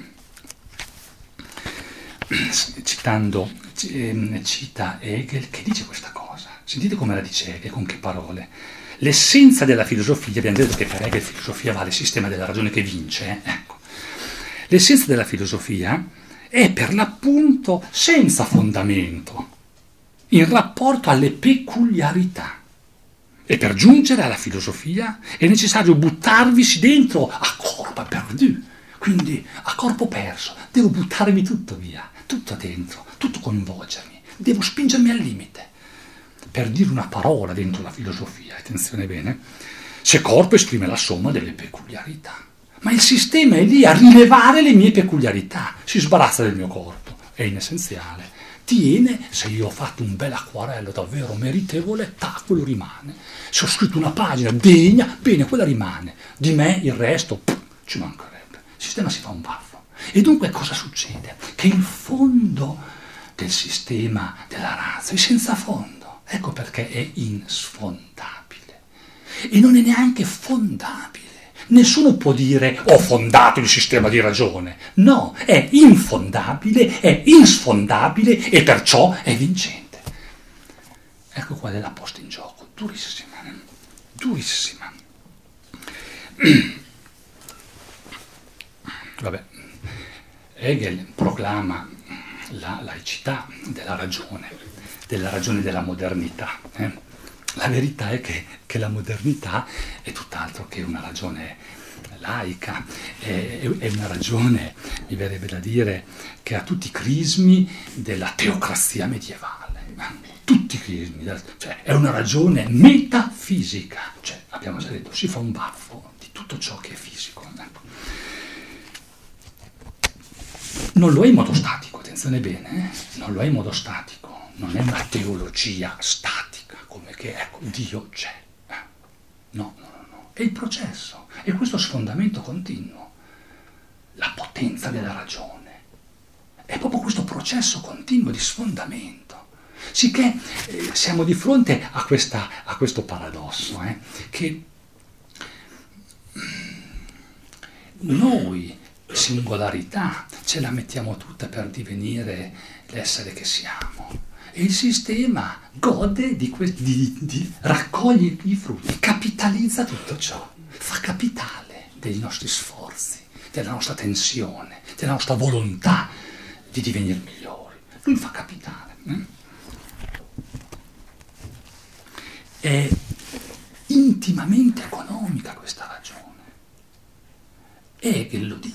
Cita Hegel che dice questa cosa. Sentite come la dice Hegel, con che parole. L'essenza della filosofia, abbiamo detto che per Hegel filosofia vale il sistema della ragione che vince, ecco. L'essenza della filosofia è per l'appunto senza fondamento, in rapporto alle peculiarità. E per giungere alla filosofia è necessario buttarvisi dentro a corpo perdu, quindi a corpo perso. Devo buttarmi tutto via, tutto dentro, tutto coinvolgermi, devo spingermi al limite. Per dire una parola dentro la filosofia, attenzione bene, se corpo esprime la somma delle peculiarità. Ma il sistema è lì a rilevare le mie peculiarità, si sbarazza del mio corpo, è inessenziale. Tiene, se io ho fatto un bel acquarello davvero meritevole, quello rimane. Se ho scritto una pagina degna, bene, quella rimane. Di me il resto, ci mancherebbe. Il sistema si fa un baffo. E dunque cosa succede? Che il fondo del sistema della razza è senza fondo. Ecco perché è insfondabile. E non è neanche fondabile. Nessuno può dire ho fondato il sistema di ragione. No, è infondabile, è insfondabile e perciò è vincente. Ecco qual è la posta in gioco, durissima, durissima. Vabbè, Hegel proclama la laicità della ragione della modernità. La verità è che la modernità è tutt'altro che una ragione laica, è una ragione, mi verrebbe da dire, che ha tutti i crismi della teocrazia medievale. Tutti i crismi, cioè è una ragione metafisica, cioè abbiamo già detto, si fa un baffo di tutto ciò che è fisico. Non lo è in modo statico, attenzione bene, non lo è in modo statico, non è una teologia statica, come che ecco, Dio c'è. No, è il processo, è questo sfondamento continuo, la potenza della ragione, è proprio questo processo continuo di sfondamento, sicché siamo di fronte a questo paradosso, che noi, singolarità, ce la mettiamo tutta per divenire l'essere che siamo. E il sistema gode raccoglie i frutti, capitalizza tutto ciò, fa capitale dei nostri sforzi, della nostra tensione, della nostra volontà di divenire migliori. Lui fa capitale. È intimamente economica questa ragione. Hegel lo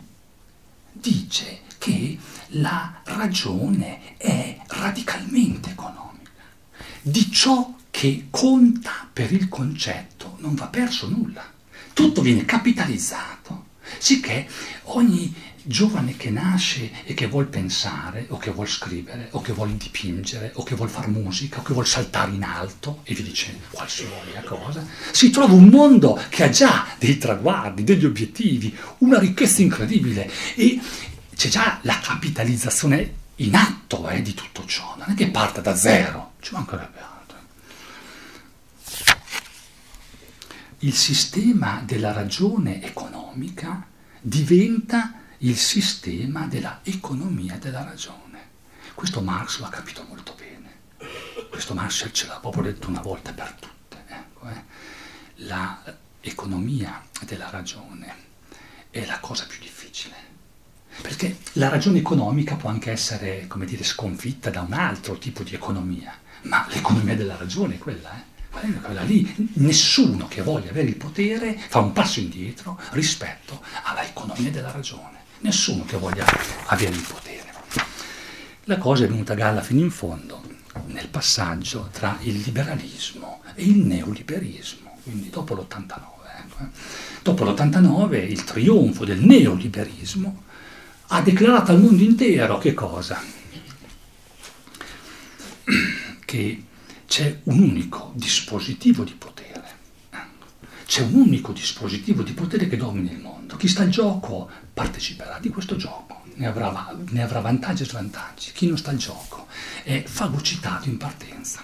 dice che la ragione è radicalmente economica. Di ciò che conta per il concetto non va perso nulla. Tutto viene capitalizzato, sicché ogni giovane che nasce e che vuol pensare, o che vuol scrivere, o che vuol dipingere, o che vuol far musica, o che vuol saltare in alto, e vi dice qualsivoglia cosa, si trova un mondo che ha già dei traguardi, degli obiettivi, una ricchezza incredibile, e c'è già la capitalizzazione in atto di tutto ciò, non è che parta da zero, ci mancherebbe altro. Il sistema della ragione economica economica diventa il sistema della economia della ragione. Questo Marx lo ha capito molto bene. Questo Marx ce l'ha proprio detto una volta per tutte. La economia della ragione è la cosa più difficile. Perché la ragione economica può anche essere, come dire, sconfitta da un altro tipo di economia, ma l'economia della ragione è quella, quella lì. Nessuno che voglia avere il potere fa un passo indietro rispetto alla economia della ragione. Nessuno che voglia avere il potere. La cosa è venuta a galla fino in fondo nel passaggio tra il liberalismo e il neoliberismo, quindi dopo l'89. Dopo l'89 il trionfo del neoliberismo ha declarato al mondo intero che cosa? Che c'è un unico dispositivo di potere. C'è un unico dispositivo di potere che domina il mondo. Chi sta al gioco parteciperà di questo gioco, ne avrà vantaggi e svantaggi. Chi non sta al gioco è fagocitato in partenza.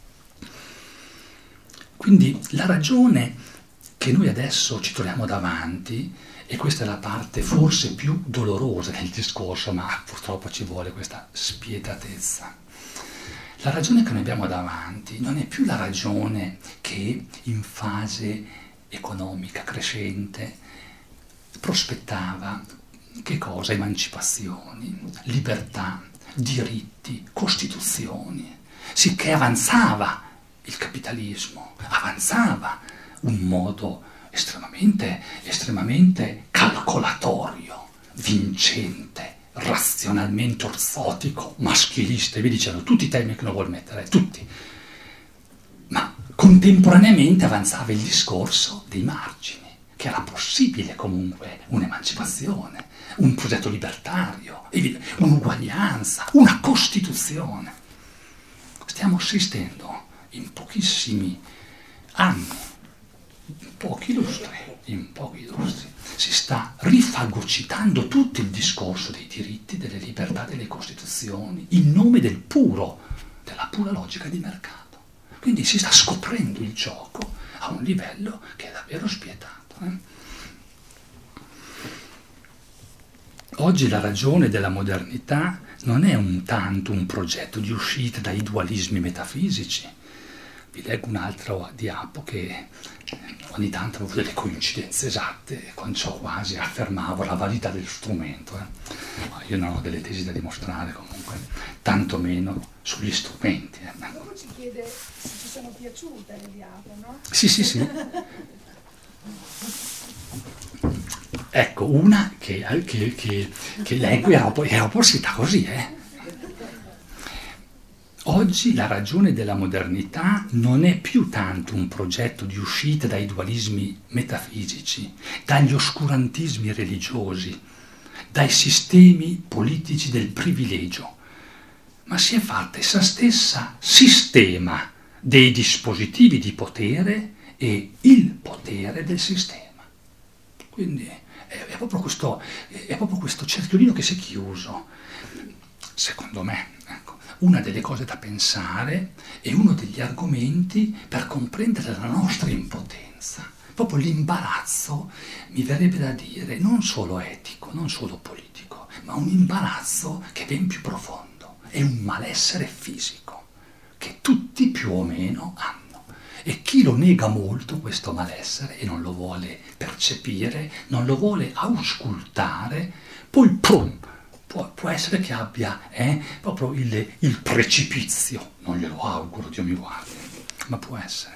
Quindi la ragione che noi adesso ci troviamo davanti, e questa è la parte forse più dolorosa del discorso, ma purtroppo ci vuole questa spietatezza. La ragione che noi abbiamo davanti non è più la ragione che in fase economica crescente prospettava che cosa? Emancipazioni, libertà, diritti, costituzioni. Sicché avanzava il capitalismo, avanzava un modo estremamente calcolatorio, vincente, razionalmente orzotico, maschilista, e vi dicendo tutti i termini che non vuol mettere, tutti. Ma contemporaneamente avanzava il discorso dei margini, che era possibile comunque un'emancipazione, un progetto libertario, un'uguaglianza, una Costituzione. Stiamo assistendo in pochissimi anni, in pochi lustri, si sta rifagocitando tutto il discorso dei diritti, delle libertà, delle Costituzioni, in nome della pura logica di mercato. Quindi si sta scoprendo il gioco a un livello che è davvero spietato. Oggi la ragione della modernità non è tanto un progetto di uscita dai dualismi metafisici. Vi leggo un altro diapo che ogni tanto avevo delle coincidenze esatte, e con ciò quasi affermavo la validità dello strumento. Ma io non ho delle tesi da dimostrare comunque, tantomeno sugli strumenti. Uno ci chiede se ci sono piaciute le diapo, no? Sì. Ecco, una che leggo era poi scritta così, Oggi la ragione della modernità non è più tanto un progetto di uscita dai dualismi metafisici, dagli oscurantismi religiosi, dai sistemi politici del privilegio, ma si è fatta essa stessa sistema dei dispositivi di potere e il potere del sistema. Quindi è proprio questo cerchiolino che si è chiuso, secondo me. Ecco, una delle cose da pensare e uno degli argomenti per comprendere la nostra impotenza, proprio l'imbarazzo, mi verrebbe da dire, non solo etico, non solo politico, ma un imbarazzo che è ben più profondo, è un malessere fisico che tutti più o meno hanno. E chi lo nega molto questo malessere e non lo vuole percepire, non lo vuole auscultare, poi può essere che abbia proprio il precipizio, non glielo auguro, Dio mi guardi, ma può essere.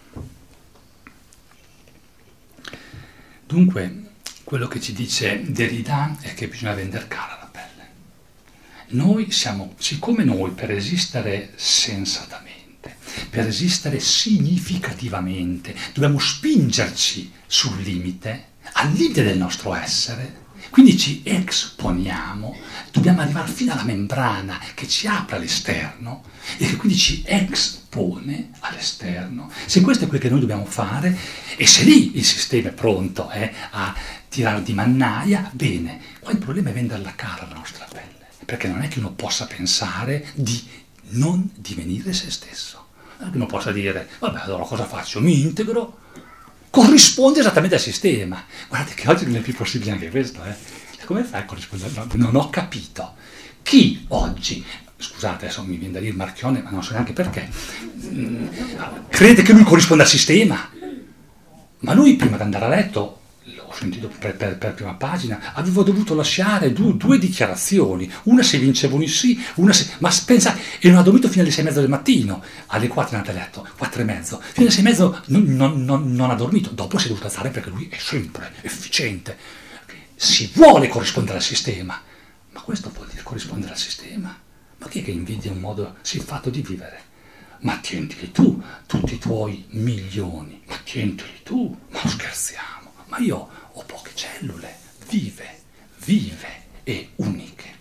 Dunque, quello che ci dice Derrida è che bisogna vendere cara la pelle. Siccome noi per esistere sensatamente, per esistere significativamente, dobbiamo spingerci sul limite, al limite del nostro essere, quindi ci esponiamo, dobbiamo arrivare fino alla membrana che ci apre all'esterno e che quindi ci espone all'esterno. Se questo è quello che noi dobbiamo fare, e se lì il sistema è pronto a tirare di mannaia, bene, qua il problema è venderla cara la nostra pelle, perché non è che uno possa pensare di non divenire se stesso. Non è che uno possa dire, vabbè, allora cosa faccio? Mi integro corrisponde esattamente al sistema. Guardate che oggi non è più possibile anche questo, Come fai a corrispondere? No, non ho capito. Chi oggi, scusate, adesso mi viene da dire Marchionne, ma non so neanche perché, crede che lui corrisponda al sistema? Ma lui, prima di andare a letto, l'ho sentito per prima pagina, avevo dovuto lasciare due dichiarazioni, una se vincevano il sì, una se... Ma pensa, e non ha dormito fino alle 6:30 del mattino, alle 4 è andato a letto, 4:30, fino alle 6:30 non ha dormito, dopo si è dovuto alzare perché lui è sempre efficiente, si vuole corrispondere al sistema, ma questo vuol dire corrispondere al sistema? Ma chi è che invidia un modo siffatto di vivere? Ma tientili tu, tutti i tuoi milioni, ma tientili tu, ma scherziamo, ma io ho poche cellule, vive e uniche.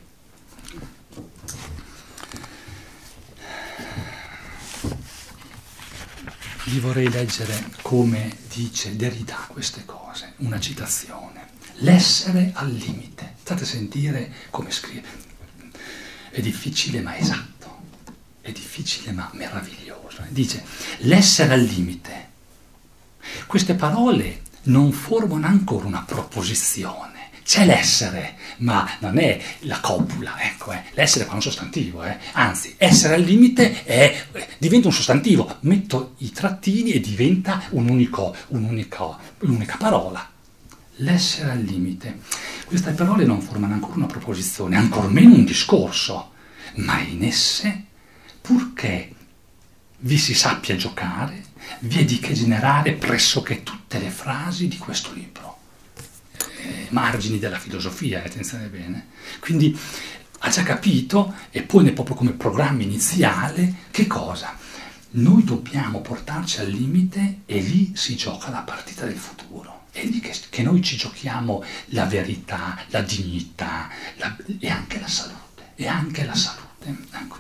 Vi vorrei leggere come dice Derrida queste cose, una citazione. L'essere al limite. State a sentire come scrive. È difficile ma esatto, è difficile ma meraviglioso. Dice, l'essere al limite. Queste parole non formano ancora una proposizione. C'è l'essere, ma non è la copula, ecco, l'essere qua è un sostantivo, anzi, essere al limite diventa un sostantivo, metto i trattini e diventa un'unica parola. L'essere al limite. Queste parole non formano ancora una proposizione, ancor meno un discorso, ma in esse, purché vi si sappia giocare, vi è di che generare pressoché tutte le frasi di questo libro. Margini della filosofia, attenzione bene. Quindi ha già capito e pone proprio come programma iniziale che cosa? Noi dobbiamo portarci al limite e lì si gioca la partita del futuro. È lì che noi ci giochiamo la verità, la dignità e anche la salute. Ecco.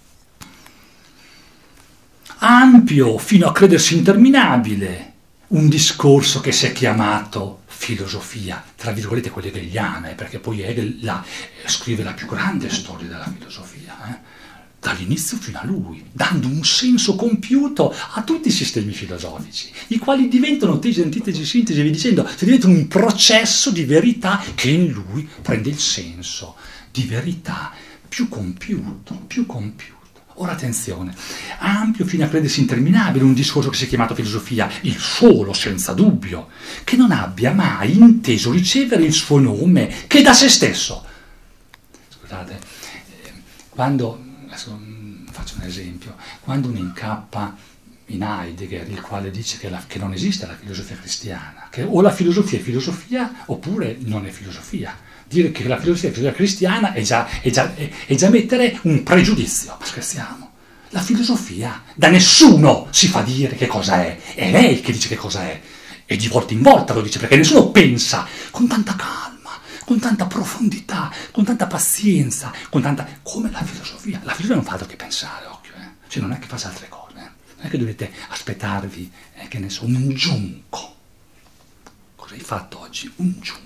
Ampio fino a credersi interminabile, un discorso che si è chiamato filosofia, tra virgolette quella hegeliana, perché poi Hegel scrive la più grande storia della filosofia, dall'inizio fino a lui, dando un senso compiuto a tutti i sistemi filosofici, i quali diventano tesi, antitesi, sintesi, e via dicendo, cioè diventano un processo di verità che in lui prende il senso di verità più compiuto. Ora attenzione, ampio fino a credersi interminabile, un discorso che si è chiamato filosofia, il solo, senza dubbio, che non abbia mai inteso ricevere il suo nome che da se stesso. Scusate, quando, adesso faccio un esempio, quando uno incappa in Heidegger, il quale dice che non esiste la filosofia cristiana, che o la filosofia è filosofia oppure non è filosofia. Dire che la filosofia cristiana è già mettere un pregiudizio. Ma scherziamo. La filosofia da nessuno si fa dire che cosa è lei che dice che cosa è. E di volta in volta lo dice, perché nessuno pensa con tanta calma, con tanta profondità, con tanta pazienza, come la filosofia. La filosofia non fa altro che pensare, occhio, Cioè non è che faccia altre cose, Non è che dovete aspettarvi, che ne so, un giunco. Cosa hai fatto oggi? Un giunco.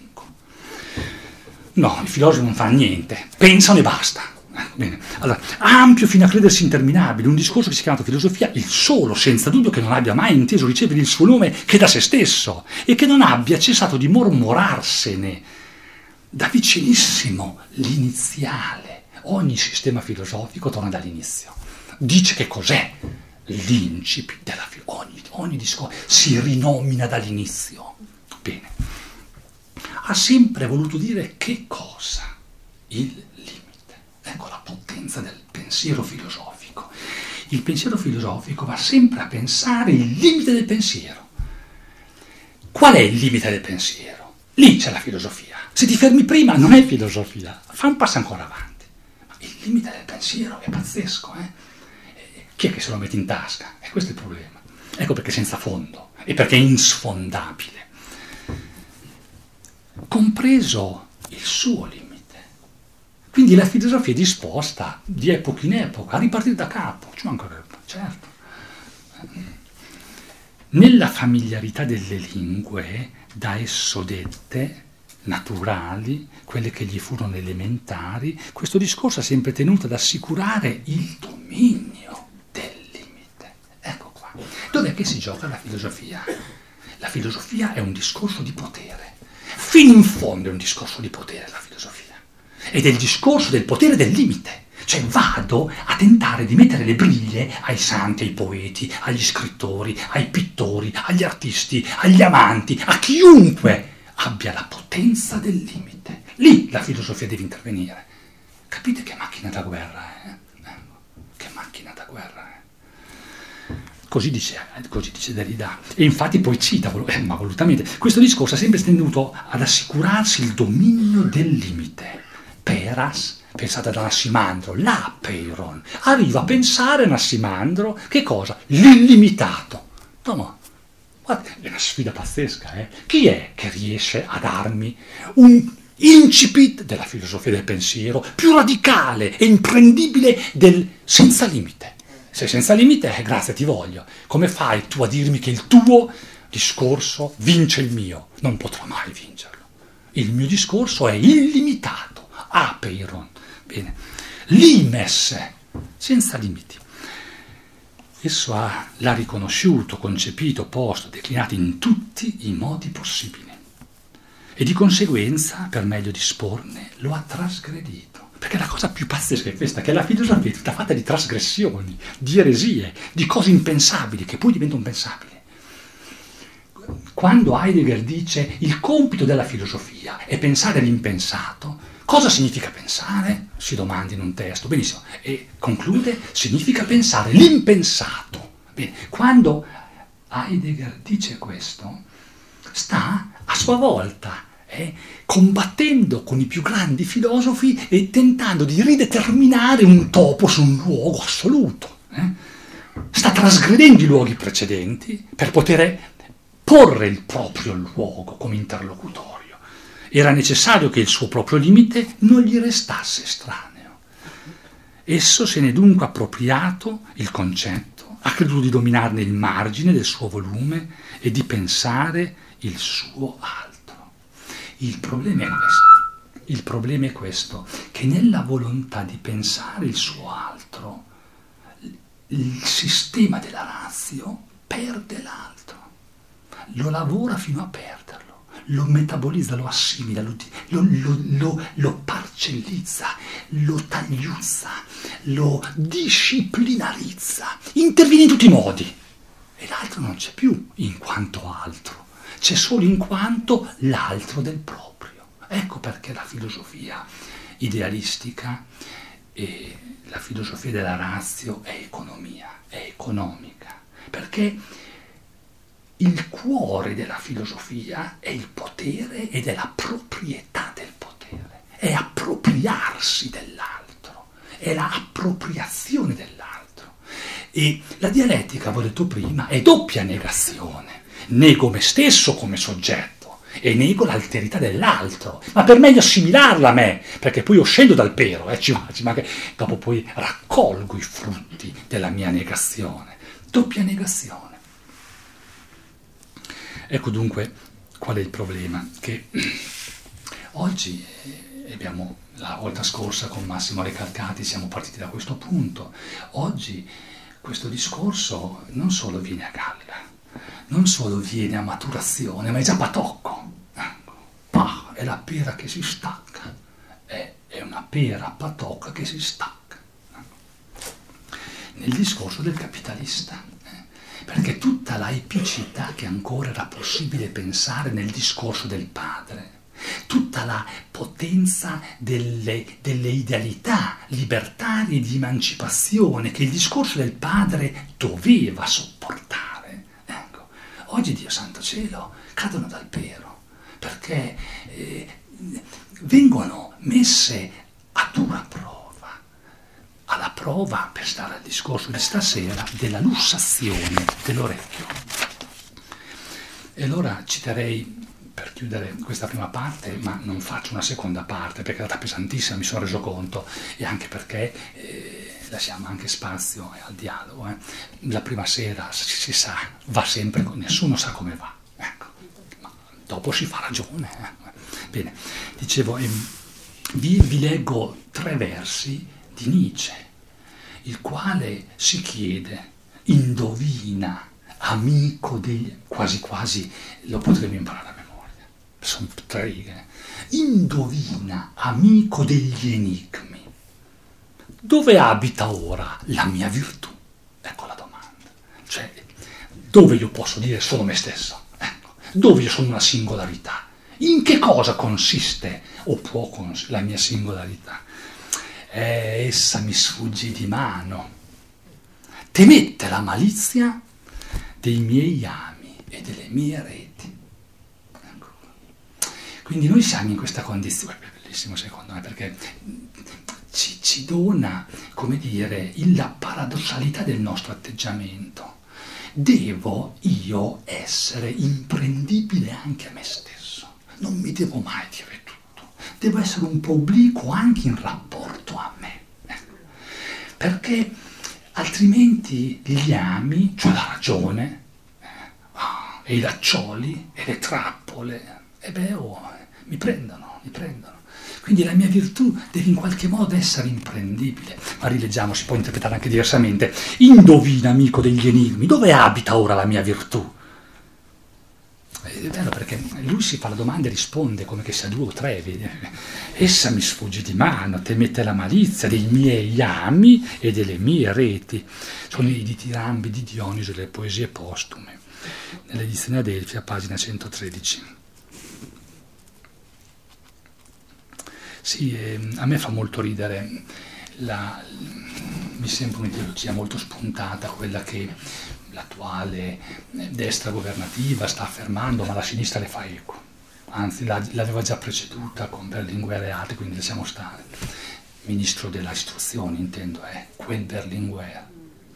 No, i filosofi non fanno niente, pensano e basta. Bene. Allora, ampio fino a credersi interminabile, un discorso che si chiama filosofia, il solo, senza dubbio, che non abbia mai inteso ricevere il suo nome che da se stesso e che non abbia cessato di mormorarsene da vicinissimo l'iniziale. Ogni sistema filosofico torna dall'inizio, dice che cos'è l'incipit della filosofia, ogni discorso si rinomina dall'inizio. Bene. Ha sempre voluto dire che cosa? Il limite. Ecco la potenza del pensiero filosofico. Il pensiero filosofico va sempre a pensare il limite del pensiero. Qual è il limite del pensiero? Lì c'è la filosofia. Se ti fermi prima non è filosofia, fa un passo ancora avanti. Ma il limite del pensiero è pazzesco, Chi è che se lo mette in tasca? E questo è il problema. Ecco perché è senza fondo e perché è insfondabile. Compreso il suo limite. Quindi la filosofia è disposta di epoca in epoca a ripartire da capo, ci mancherebbe, certo. Nella familiarità delle lingue, da esso dette, naturali, quelle che gli furono elementari, questo discorso ha sempre tenuto ad assicurare il dominio del limite. Ecco qua. Dov'è che si gioca la filosofia? La filosofia è un discorso di potere. Fino in fondo è un discorso di potere la filosofia. Ed è il discorso del potere del limite. Cioè vado a tentare di mettere le briglie ai santi, ai poeti, agli scrittori, ai pittori, agli artisti, agli amanti, a chiunque abbia la potenza del limite. Lì la filosofia deve intervenire. Capite che macchina da guerra è? Che macchina da guerra è? Così dice Derrida. E infatti poi cita, ma volutamente, questo discorso ha sempre tenuto ad assicurarsi il dominio del limite. Peras, pensate ad Anassimandro, l'apeiron, arriva a pensare Anassimandro, che cosa? L'illimitato. No, guarda, è una sfida pazzesca, Chi è che riesce a darmi un incipit della filosofia del pensiero più radicale e imprendibile del senza limite? Se senza limite, grazie, ti voglio. Come fai tu a dirmi che il tuo discorso vince il mio? Non potrà mai vincerlo. Il mio discorso è illimitato. Apeiron. Bene. Limes, senza limiti. Esso l'ha riconosciuto, concepito, posto, declinato in tutti i modi possibili. E di conseguenza, per meglio disporne, lo ha trasgredito. Perché la cosa più pazzesca è questa, che la filosofia è tutta fatta di trasgressioni, di eresie, di cose impensabili, che poi diventano pensabili. Quando Heidegger dice il compito della filosofia è pensare l'impensato, cosa significa pensare? Si domanda in un testo, benissimo, e conclude, significa pensare l'impensato. Bene, quando Heidegger dice questo, sta a sua volta combattendo con i più grandi filosofi e tentando di rideterminare un topos, un luogo assoluto. Sta trasgredendo i luoghi precedenti per poter porre il proprio luogo come interlocutorio. Era necessario che il suo proprio limite non gli restasse estraneo. Esso se n'è dunque appropriato il concetto, ha creduto di dominarne il margine del suo volume e di pensare il suo altro. Il problema è questo, che nella volontà di pensare il suo altro, il sistema della ratio perde l'altro, lo lavora fino a perderlo, lo metabolizza, lo assimila, lo parcellizza, lo tagliuzza, lo disciplinarizza, interviene in tutti i modi e l'altro non c'è più in quanto altro. C'è solo in quanto l'altro del proprio. Ecco perché la filosofia idealistica e la filosofia della ratio è economia, è economica, perché il cuore della filosofia è il potere ed è la proprietà del potere, è appropriarsi dell'altro, è la appropriazione dell'altro. E la dialettica, avevo detto prima, è doppia negazione. Nego me stesso come soggetto e nego l'alterità dell'altro, ma per meglio assimilarla a me, perché poi io scendo dal pero, ma che dopo poi raccolgo i frutti della mia negazione. Doppia negazione. Ecco dunque qual è il problema, che oggi abbiamo, la volta scorsa con Massimo Recalcati siamo partiti da questo punto, oggi questo discorso non solo viene a galla, non solo viene a maturazione, ma è già patocco. È la pera che si stacca, è una pera patocca che si stacca. Nel discorso del capitalista, perché tutta la epicità che ancora era possibile pensare nel discorso del padre, tutta la potenza delle idealità libertarie di emancipazione che il discorso del padre doveva sopportare, oggi, Dio santo cielo, cadono dal pero, perché vengono messe a dura prova, alla prova, per stare al discorso di stasera, della lussazione dell'orecchio. E allora citerei, per chiudere questa prima parte, ma non faccio una seconda parte, perché è stata pesantissima, mi sono reso conto, e anche perché lasciamo anche spazio al dialogo. La prima sera si sa, va sempre, nessuno sa come va, ecco, ma dopo si fa ragione. Bene, dicevo, vi leggo 3 versi di Nietzsche, il quale si chiede, indovina amico dei... quasi quasi lo potremmo imparare a memoria, sono 3 righe. Indovina, amico degli enigmi, dove abita ora la mia virtù? Ecco la domanda. Cioè, dove io posso dire sono me stesso? Ecco, dove io sono una singolarità? In che cosa consiste o può la mia singolarità? Essa mi sfugge di mano. Temette la malizia dei miei ami e delle mie reti. Ecco. Quindi noi siamo in questa condizione, è bellissimo secondo me, perché ci dona, come dire, la paradossalità del nostro atteggiamento. Devo io essere imprendibile anche a me stesso, non mi devo mai dire tutto, devo essere un po' obliquo anche in rapporto a me, perché altrimenti gli ami, cioè la ragione, e i laccioli e le trappole, mi prendono. Quindi la mia virtù deve in qualche modo essere imprendibile. Ma rileggiamo, si può interpretare anche diversamente. Indovina, amico degli enigmi, dove abita ora la mia virtù? È bello perché lui si fa la domanda e risponde come che sia 2 o 3, vedi? Essa mi sfugge di mano, temette la malizia dei miei ami e delle mie reti. Sono i ditirambi di Dioniso e le poesie postume, nell'edizione Adelphi, a pagina 113. Sì, a me fa molto ridere, mi sembra un'ideologia molto spuntata, quella che l'attuale destra governativa sta affermando, ma la sinistra le fa eco, anzi l'aveva già preceduta con Berlinguer e altri, quindi lasciamo stare. Ministro della istruzione intendo, è quel Berlinguer.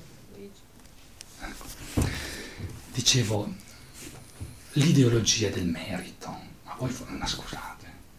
Ecco. Dicevo, l'ideologia del merito, ma voi scusate.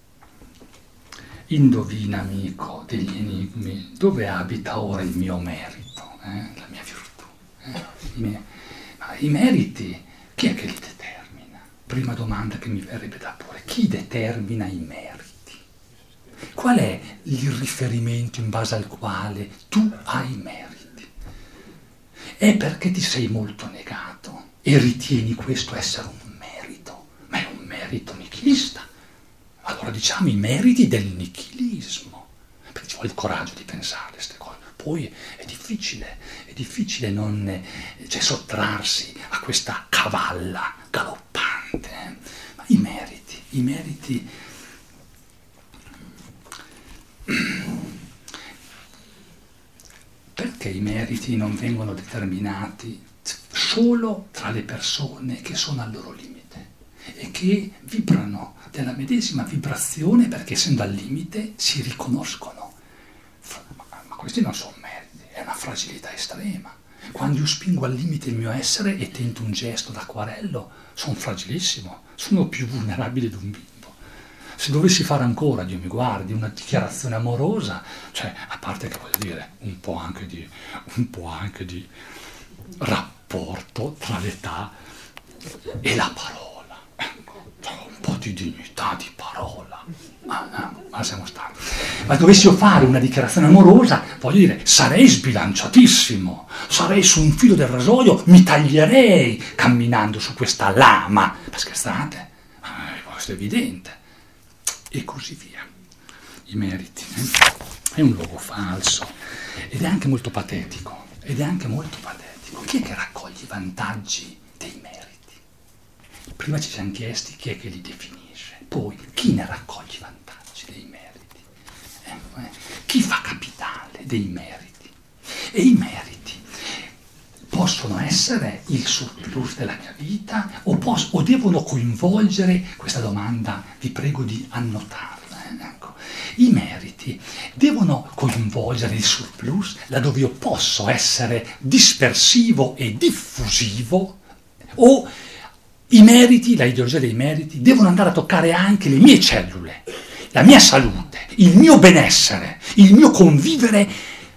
Indovina, amico degli enigmi, dove abita ora il mio merito, la mia virtù? Ma i meriti, chi è che li determina? Prima domanda che mi verrebbe da porre, chi determina i meriti? Qual è il riferimento in base al quale tu hai meriti? È perché ti sei molto negato e ritieni questo essere un merito, ma è un merito nichilista. Allora diciamo i meriti del nichilismo, perché ci vuole il coraggio di pensare a queste cose. Poi è difficile non sottrarsi a questa cavalla galoppante. Ma i meriti perché i meriti non vengono determinati solo tra le persone che sono al loro limite e che vibrano della medesima vibrazione, perché essendo al limite si riconoscono. Ma questi non sono meriti, è una fragilità estrema. Quando io spingo al limite il mio essere e tento un gesto d'acquarello, sono fragilissimo, sono più vulnerabile di un bimbo. Se dovessi fare ancora, Dio mi guardi, una dichiarazione amorosa, cioè, a parte che voglio dire, un po' anche di rapporto tra l'età e la parola. Un po' di dignità di parola, ma siamo stati. Ma dovessi io fare una dichiarazione amorosa, voglio dire, sarei sbilanciatissimo, sarei su un filo del rasoio, mi taglierei camminando su questa lama. Ma scherzate? Questo è evidente. E così via. I meriti. È un luogo falso ed è anche molto patetico. Chi è che raccoglie i vantaggi dei meriti? Prima ci siamo chiesti chi è che li definisce, poi chi ne raccoglie i vantaggi dei meriti, chi fa capitale dei meriti. E i meriti possono essere il surplus della mia vita o devono coinvolgere, questa domanda vi prego di annotarla, ecco. I meriti devono coinvolgere il surplus laddove io posso essere dispersivo e diffusivo, o i meriti, la ideologia dei meriti, devono andare a toccare anche le mie cellule, la mia salute, il mio benessere, il mio convivere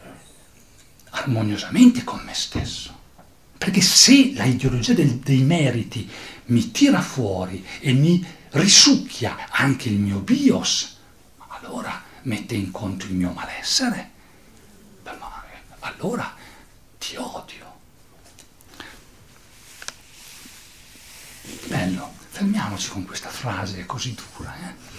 armoniosamente con me stesso. Perché se la ideologia dei meriti mi tira fuori e mi risucchia anche il mio bios, allora mette in conto il mio malessere, allora ti odio. Fermiamoci con questa frase così dura.